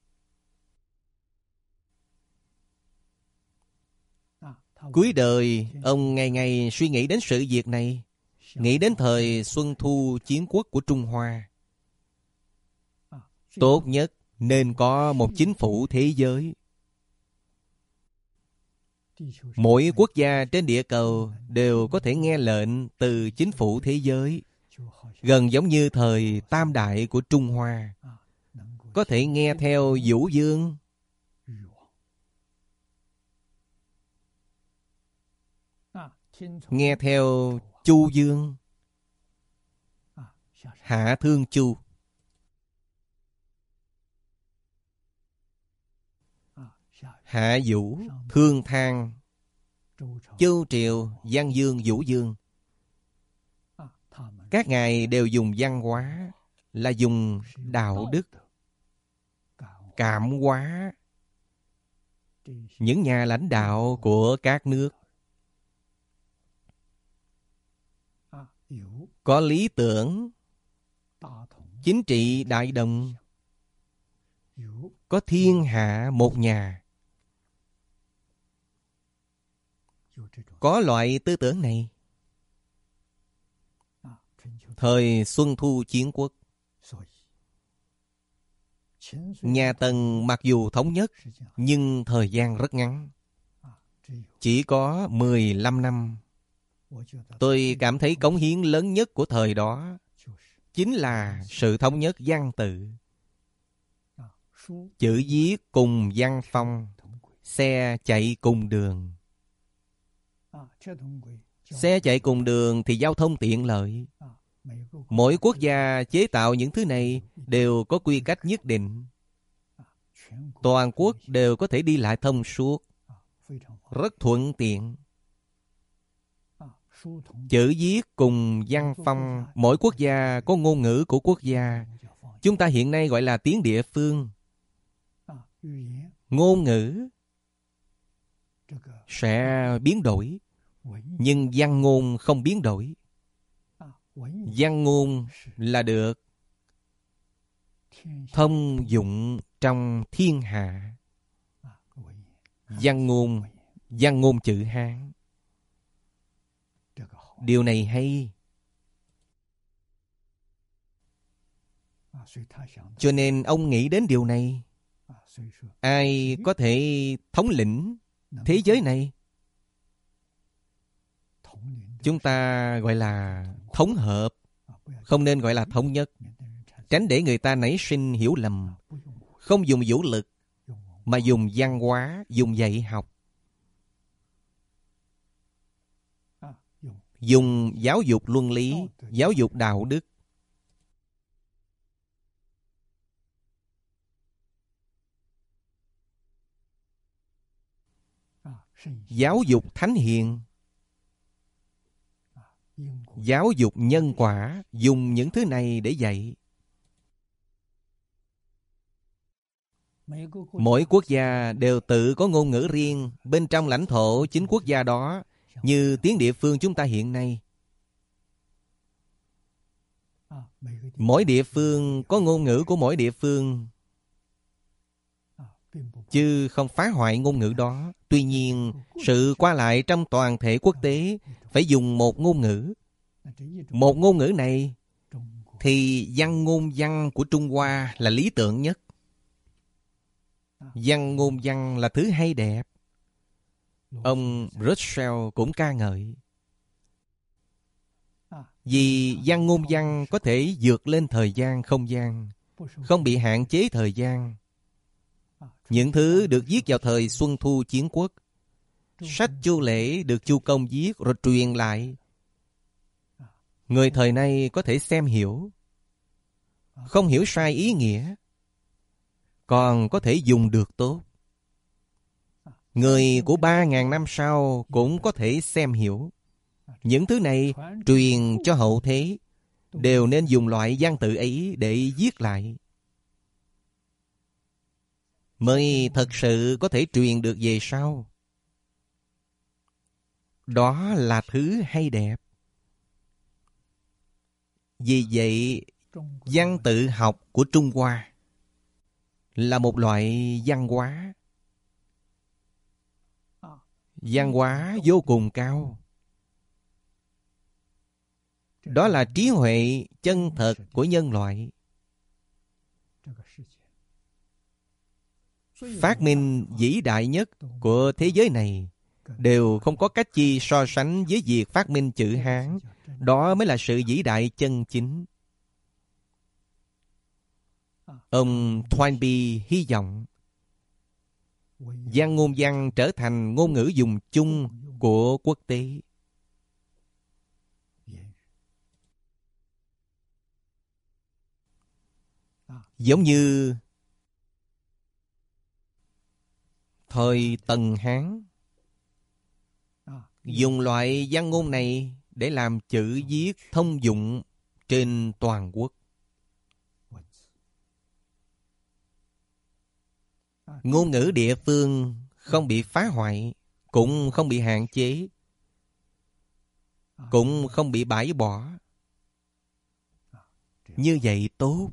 Cuối đời, ông ngày ngày suy nghĩ đến sự việc này, nghĩ đến thời Xuân Thu Chiến Quốc của Trung Hoa. Tốt nhất nên có một chính phủ thế giới. Mỗi quốc gia trên địa cầu đều có thể nghe lệnh từ chính phủ thế giới, gần giống như thời Tam Đại của Trung Hoa. Có thể nghe theo Vũ Dương, nghe theo Chu Dương, Hạ Thương Chu. Hạ Vũ, Thương Thang, Châu Triều, Văn Dương, Vũ Dương. Các ngài đều dùng văn hóa, là dùng đạo đức, cảm hóa những nhà lãnh đạo của các nước. Có lý tưởng, chính trị đại đồng, có thiên hạ một nhà. Có loại tư tưởng này. Thời Xuân Thu Chiến Quốc, nhà Tần mặc dù thống nhất, nhưng thời gian rất ngắn, chỉ có 15 năm. Tôi cảm thấy cống hiến lớn nhất của thời đó chính là sự thống nhất văn tự. Chữ viết cùng văn phong, xe chạy cùng đường. Xe chạy cùng đường thì giao thông tiện lợi. Mỗi quốc gia chế tạo những thứ này đều có quy cách nhất định. Toàn quốc đều có thể đi lại thông suốt. rất thuận tiện. Chữ viết cùng văn phong, mỗi quốc gia có ngôn ngữ của quốc gia. Chúng ta hiện nay gọi là tiếng địa phương. Ngôn ngữ sẽ biến đổi, nhưng văn ngôn không biến đổi. Văn ngôn là được thông dụng trong thiên hạ. Văn ngôn chữ Hán. Điều này hay. Cho nên ông nghĩ đến điều này. Ai có thể thống lĩnh thế giới này? Chúng ta gọi là thống hợp, không nên gọi là thống nhất. Tránh để người ta nảy sinh hiểu lầm. Không dùng vũ lực, mà dùng văn hóa, dùng dạy học. Dùng giáo dục luân lý, giáo dục đạo đức. Giáo dục thánh hiền, giáo dục nhân quả, dùng những thứ này để dạy. Mỗi quốc gia đều tự có ngôn ngữ riêng bên trong lãnh thổ chính quốc gia đó, như tiếng địa phương chúng ta hiện nay. Mỗi địa phương có ngôn ngữ của mỗi địa phương, chứ không phá hoại ngôn ngữ đó. Tuy nhiên, sự qua lại trong toàn thể quốc tế phải dùng một ngôn ngữ. Một ngôn ngữ này thì văn ngôn văn của Trung Hoa là lý tưởng nhất. Văn ngôn văn là thứ hay đẹp. Ông Russell cũng ca ngợi. Vì văn ngôn văn có thể vượt lên thời gian, không gian, không bị hạn chế thời gian. Những thứ được viết vào thời Xuân Thu Chiến Quốc, sách Chu Lễ được Chu Công viết rồi truyền lại, người thời nay có thể xem hiểu, không hiểu sai ý nghĩa, còn có thể dùng được tốt. Người của 3.000 năm sau cũng có thể xem hiểu. Những thứ này truyền cho hậu thế, đều nên dùng loại văn tự ấy để viết lại, mới thật sự có thể truyền được về sau. Đó là thứ hay đẹp. Vì vậy, văn tự học của Trung Hoa là một loại văn hóa. Văn hóa vô cùng cao. Đó là trí huệ chân thật của nhân loại. Phát minh vĩ đại nhất của thế giới này đều không có cách chi so sánh với việc phát minh chữ Hán. Đó mới là sự vĩ đại chân chính. Ông Toynbee hy vọng văn ngôn văn trở thành ngôn ngữ dùng chung của quốc tế. Giống như thời Tần Hán, dùng loại văn ngôn này để làm chữ viết thông dụng trên toàn quốc. Ngôn ngữ địa phương không bị phá hoại, cũng không bị hạn chế, cũng không bị bãi bỏ. Như vậy tốt.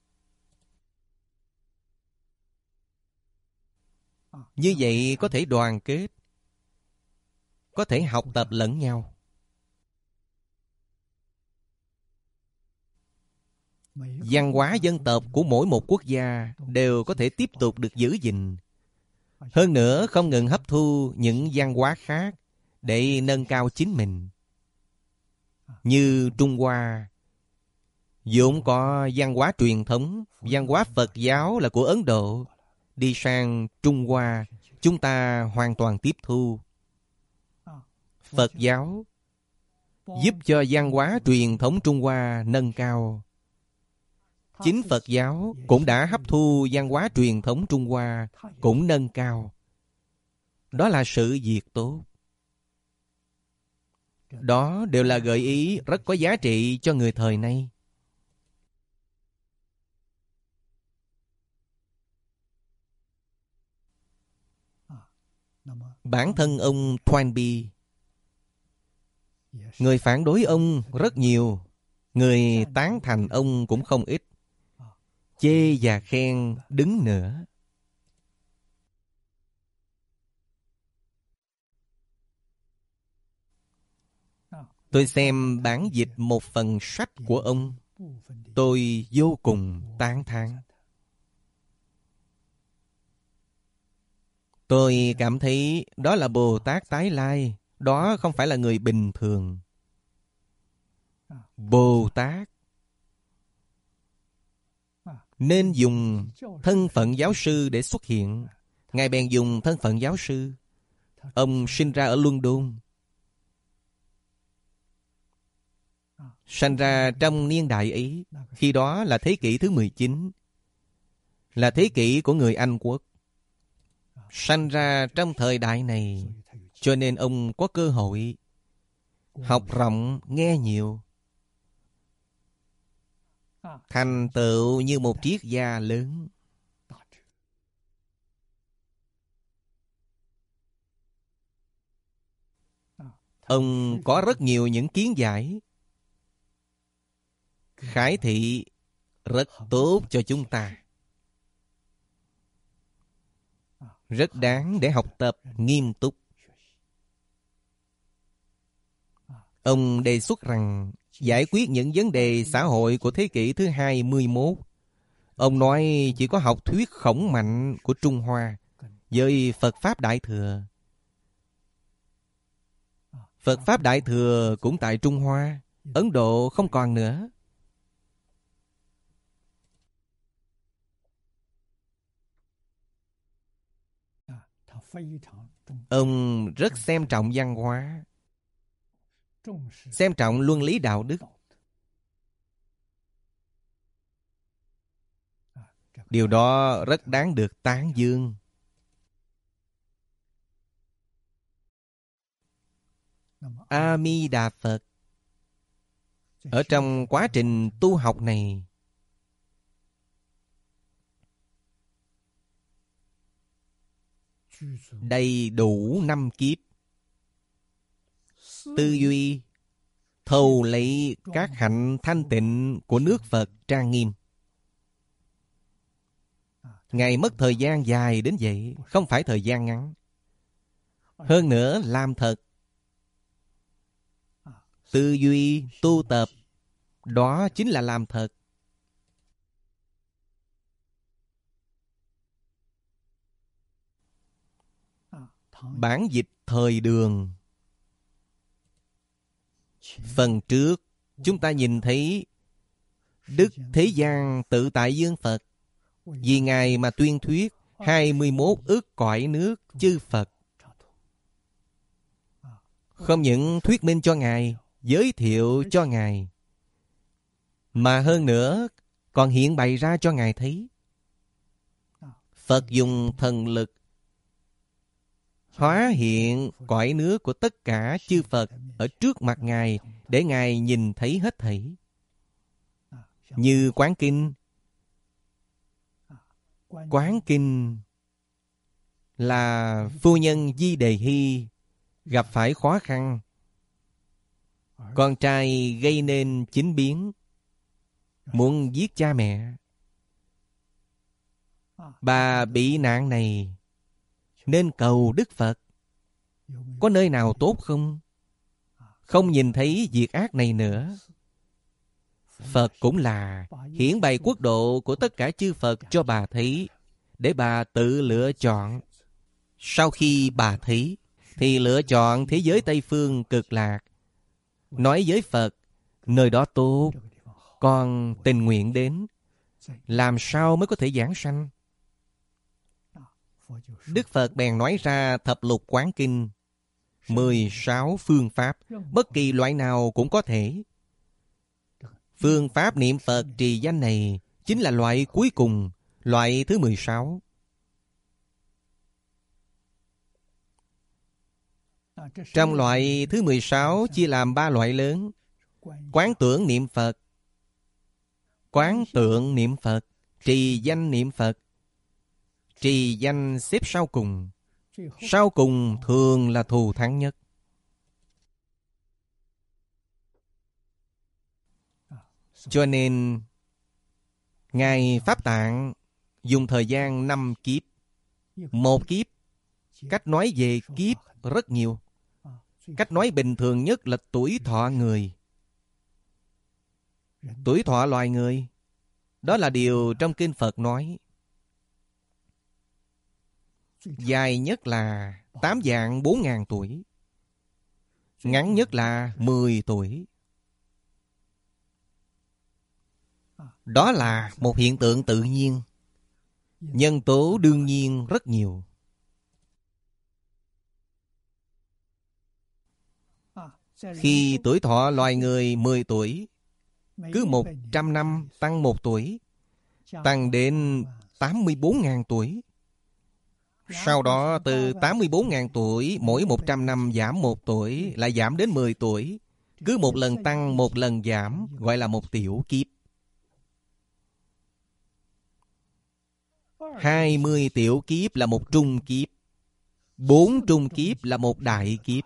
Như vậy có thể đoàn kết, có thể học tập lẫn nhau. Văn hóa dân tộc của mỗi một quốc gia đều có thể tiếp tục được giữ gìn. Hơn nữa không ngừng hấp thu những văn hóa khác để nâng cao chính mình. Như Trung Hoa vốn có văn hóa truyền thống, văn hóa Phật giáo là của Ấn Độ. Đi sang Trung Hoa, chúng ta hoàn toàn tiếp thu. Phật giáo giúp cho văn hóa truyền thống Trung Hoa nâng cao. Chính Phật giáo cũng đã hấp thu văn hóa truyền thống Trung Hoa, cũng nâng cao. đó là sự việc tốt. Đó đều là gợi ý rất có giá trị cho người thời nay. Bản thân ông Toynbee, người phản đối ông rất nhiều, người tán thành ông cũng không ít. Chê và khen đứng nữa. Tôi xem bản dịch một phần sách của ông, tôi vô cùng tán thán. Tôi cảm thấy đó là Bồ Tát Tái Lai, đó không phải là người bình thường. Bồ Tát nên dùng thân phận giáo sư để xuất hiện. Ngài bèn dùng thân phận giáo sư. Ông sinh ra ở London, sanh ra trong niên đại ấy. Khi đó là thế kỷ thứ 19, là thế kỷ của người Anh quốc. Sanh ra trong thời đại này, cho nên ông có cơ hội học rộng, nghe nhiều, thành tựu như một triết gia lớn. Ông có rất nhiều những kiến giải, khải thị rất tốt cho chúng ta, rất đáng để học tập nghiêm túc. Ông đề xuất rằng giải quyết những vấn đề xã hội của thế kỷ thứ 21. Ông nói chỉ có học thuyết khổng mạnh của Trung Hoa với Phật Pháp Đại Thừa. Phật Pháp Đại Thừa cũng tại Trung Hoa, Ấn Độ không còn nữa. Ông rất xem trọng văn hóa, xem trọng luân lý đạo đức. Điều đó rất đáng được tán dương. A Di Đà Phật ở trong quá trình tu học này, đầy đủ 5 kiếp, tư duy thâu lấy các hạnh thanh tịnh của nước Phật trang nghiêm. Ngài mất thời gian dài đến vậy, không phải thời gian ngắn. Hơn nữa làm thật. Tư duy, tu tập, đó chính là làm thật. Bản dịch thời Đường. Phần trước, chúng ta nhìn thấy Đức Thế Gian Tự Tại Dương Phật, vì Ngài mà tuyên thuyết 21 ức cõi nước chư Phật. Không những thuyết minh cho Ngài, giới thiệu cho Ngài, mà hơn nữa còn hiện bày ra cho Ngài thấy. Phật dùng thần lực hóa hiện cõi nước của tất cả chư Phật ở trước mặt Ngài, để Ngài nhìn thấy hết thảy. Như Quán Kinh. Quán Kinh là phu nhân Di Đề Hy gặp phải khó khăn. Con trai gây nên chính biến, muốn giết cha mẹ. Bà bị nạn này nên cầu Đức Phật, có nơi nào tốt không? Không nhìn thấy việc ác này nữa. Phật cũng là hiển bày quốc độ của tất cả chư Phật cho bà thấy, để bà tự lựa chọn. Sau khi bà thấy, thì lựa chọn thế giới Tây Phương Cực Lạc, nói với Phật, nơi đó tốt, con tình nguyện đến. Làm sao mới có thể giảng sanh? Đức Phật bèn nói ra thập lục quán kinh, 16 phương pháp, bất kỳ loại nào cũng có thể. Phương pháp niệm Phật trì danh này chính là loại cuối cùng, loại thứ 16. Trong loại thứ 16 chia làm 3 loại lớn. Quán tưởng niệm Phật, quán tượng niệm Phật, trì danh niệm Phật. Trì danh xếp sau cùng. Sau cùng thường là thù thắng nhất. Cho nên Ngài Pháp Tạng dùng thời gian 5 kiếp. Một kiếp, cách nói về kiếp rất nhiều. Cách nói bình thường nhất là tuổi thọ người. Tuổi thọ loài người, đó là điều trong kinh Phật nói. Dài nhất là 8 vạn 4 ngàn tuổi. Ngắn nhất là 10 tuổi. Đó là một hiện tượng tự nhiên. Nhân tố đương nhiên rất nhiều. Khi tuổi thọ loài người 10 tuổi, cứ 100 năm tăng 1 tuổi, tăng đến 84.000 tuổi. Sau đó từ 84.000 tuổi, mỗi 100 năm giảm 1 tuổi, lại giảm đến 10 tuổi. Cứ một lần tăng, một lần giảm, gọi là một tiểu kiếp. 20 tiểu kiếp là một trung kiếp. 4 trung kiếp là một đại kiếp.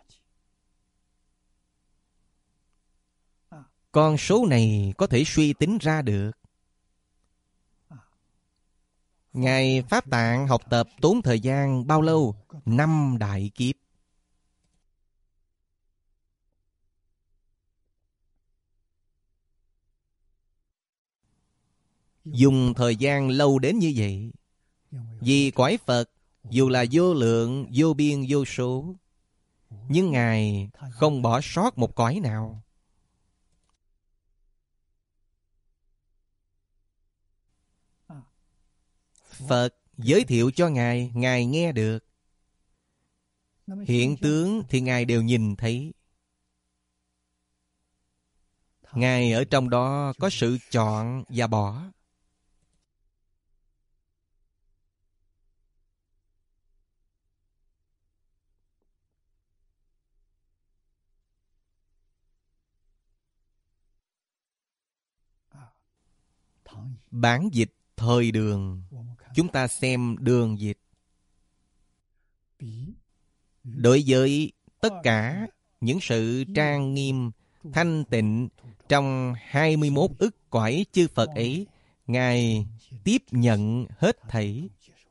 Con số này có thể suy tính ra được. Ngài Pháp Tạng học tập tốn thời gian bao lâu? 5 đại kiếp. Dùng thời gian lâu đến như vậy, vì cõi Phật dù là vô lượng, vô biên, vô số, nhưng Ngài không bỏ sót một cõi nào. Phật giới thiệu cho Ngài, Ngài nghe được. Hiện tướng thì Ngài đều nhìn thấy. Ngài ở trong đó có sự chọn và bỏ. Bản dịch thời Đường, chúng ta xem đường dịch. Đối với tất cả những sự trang nghiêm, thanh tịnh trong 21 ức cõi chư Phật ấy, Ngài tiếp nhận hết thảy.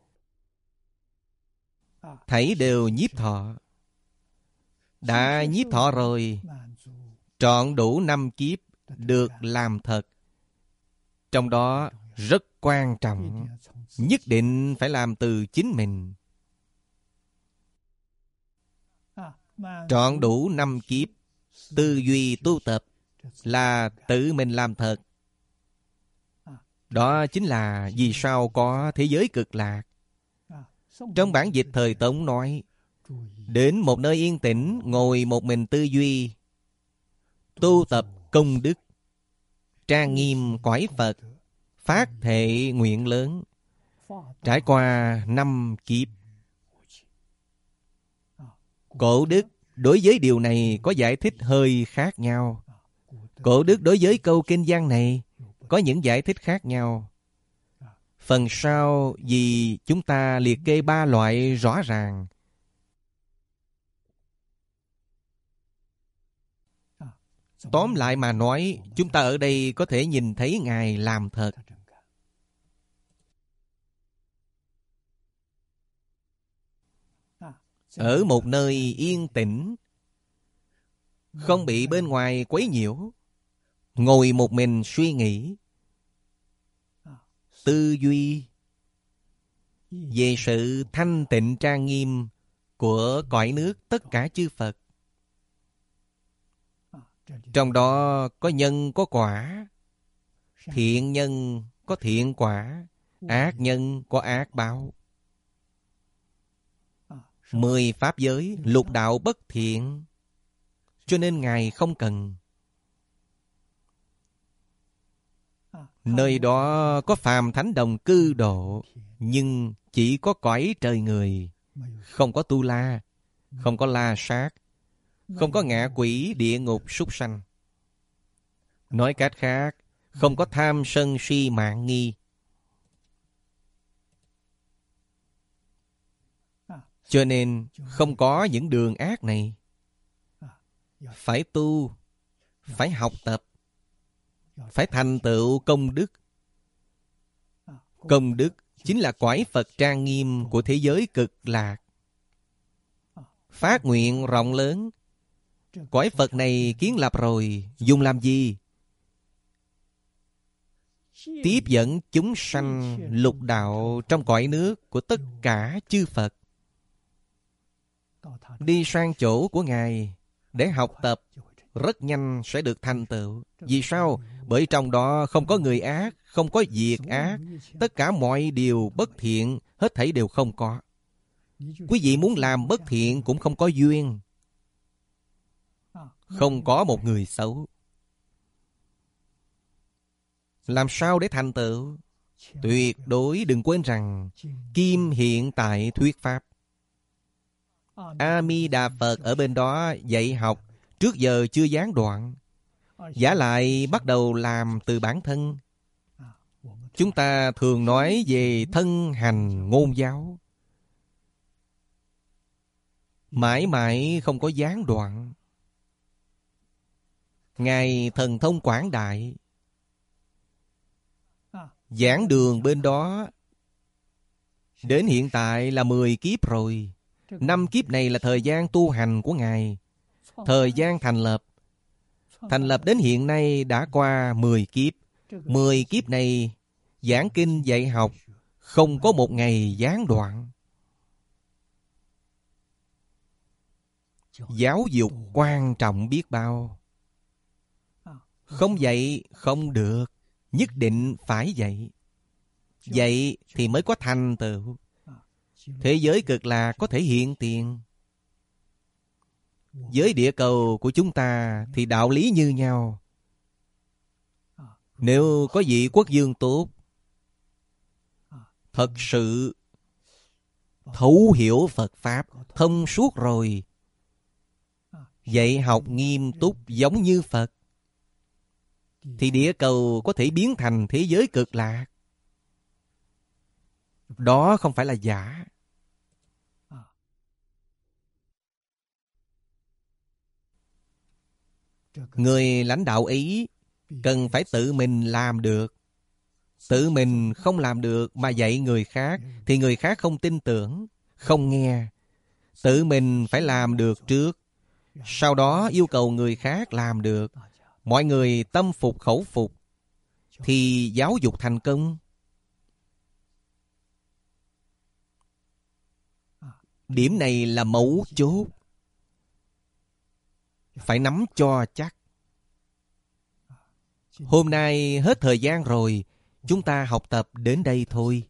Thảy đều nhiếp thọ. Đã nhiếp thọ rồi, trọn đủ 5 kiếp được làm thật. Trong đó rất quan trọng, nhất định phải làm từ chính mình. Trọn đủ 5 kiếp, tư duy tu tập là tự mình làm thật. Đó chính là vì sao có thế giới cực lạc. Trong bản dịch thời Tống nói, đến một nơi yên tĩnh, ngồi một mình tư duy, tu tập công đức, trang nghiêm cõi Phật, phát thệ nguyện lớn, trải qua 5 kiếp. Cổ đức đối với điều này có giải thích hơi khác nhau. Cổ đức đối với câu kinh văn này có những giải thích khác nhau. Phần sau vì chúng ta liệt kê 3 loại rõ ràng. Tóm lại mà nói, chúng ta ở đây có thể nhìn thấy Ngài làm thật. Ở một nơi yên tĩnh, không bị bên ngoài quấy nhiễu, ngồi một mình suy nghĩ, tư duy về sự thanh tịnh trang nghiêm của cõi nước tất cả chư Phật. Trong đó có nhân có quả, thiện nhân có thiện quả, ác nhân có ác báo. 10 pháp giới, lục đạo bất thiện, cho nên Ngài không cần. Nơi đó có phàm thánh đồng cư độ, nhưng chỉ có cõi trời người, không có tu la, không có la sát, không có ngạ quỷ, địa ngục, súc sanh. Nói cách khác, không có tham sân si mạn nghi. Cho nên không có những đường ác này. Phải tu, phải học tập, phải thành tựu công đức. Công đức chính là cõi Phật trang nghiêm của thế giới cực lạc. Phát nguyện rộng lớn. Cõi Phật này kiến lập rồi, dùng làm gì? Tiếp dẫn chúng sanh lục đạo trong cõi nước của tất cả chư Phật. Đi sang chỗ của Ngài để học tập, rất nhanh sẽ được thành tựu. Vì sao? Bởi trong đó không có người ác, không có việc ác. Tất cả mọi điều bất thiện, hết thảy đều không có. Quý vị muốn làm bất thiện cũng không có duyên. Không có một người xấu. Làm sao để thành tựu? Tuyệt đối đừng quên rằng Kim hiện tại thuyết pháp. A Di Đà Phật ở bên đó dạy học, trước giờ chưa gián đoạn. Vả lại bắt đầu làm từ bản thân. Chúng ta thường nói về thân hành ngôn giáo, mãi mãi không có gián đoạn. Ngài thần thông quảng đại, giảng đường bên đó đến hiện tại là 10 kiếp rồi. 5 kiếp này là thời gian tu hành của Ngài. Thời gian thành lập đến hiện nay đã qua 10 kiếp. 10 kiếp này giảng kinh dạy học, không có một ngày gián đoạn. Giáo dục quan trọng biết bao. Không dạy không được, nhất định phải dạy. Dạy thì mới có thành tựu. Thế giới cực lạc có thể hiện tiền. Với địa cầu của chúng ta thì đạo lý như nhau. Nếu có vị quốc vương tốt, thật sự thấu hiểu Phật Pháp, thông suốt rồi, dạy học nghiêm túc giống như Phật, thì địa cầu có thể biến thành thế giới cực lạc. Đó không phải là giả. Người lãnh đạo Ý cần phải tự mình làm được. Tự mình không làm được mà dạy người khác thì người khác không tin tưởng, không nghe. Tự mình phải làm được trước, sau đó yêu cầu người khác làm được. Mọi người tâm phục khẩu phục thì giáo dục thành công. Điểm này là mấu chốt. Phải nắm cho chắc. Hôm nay hết thời gian rồi, chúng ta học tập đến đây thôi.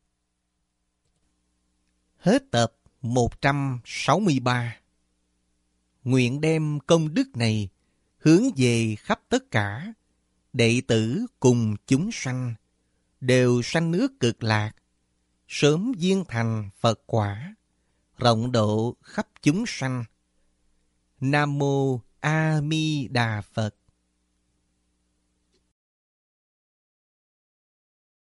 Hết tập 163. Nguyện đem công đức này hướng về khắp tất cả đệ tử cùng chúng sanh, đều sanh nước cực lạc, sớm viên thành Phật quả, rộng độ khắp chúng sanh. Nam mô A Di Đà Phật.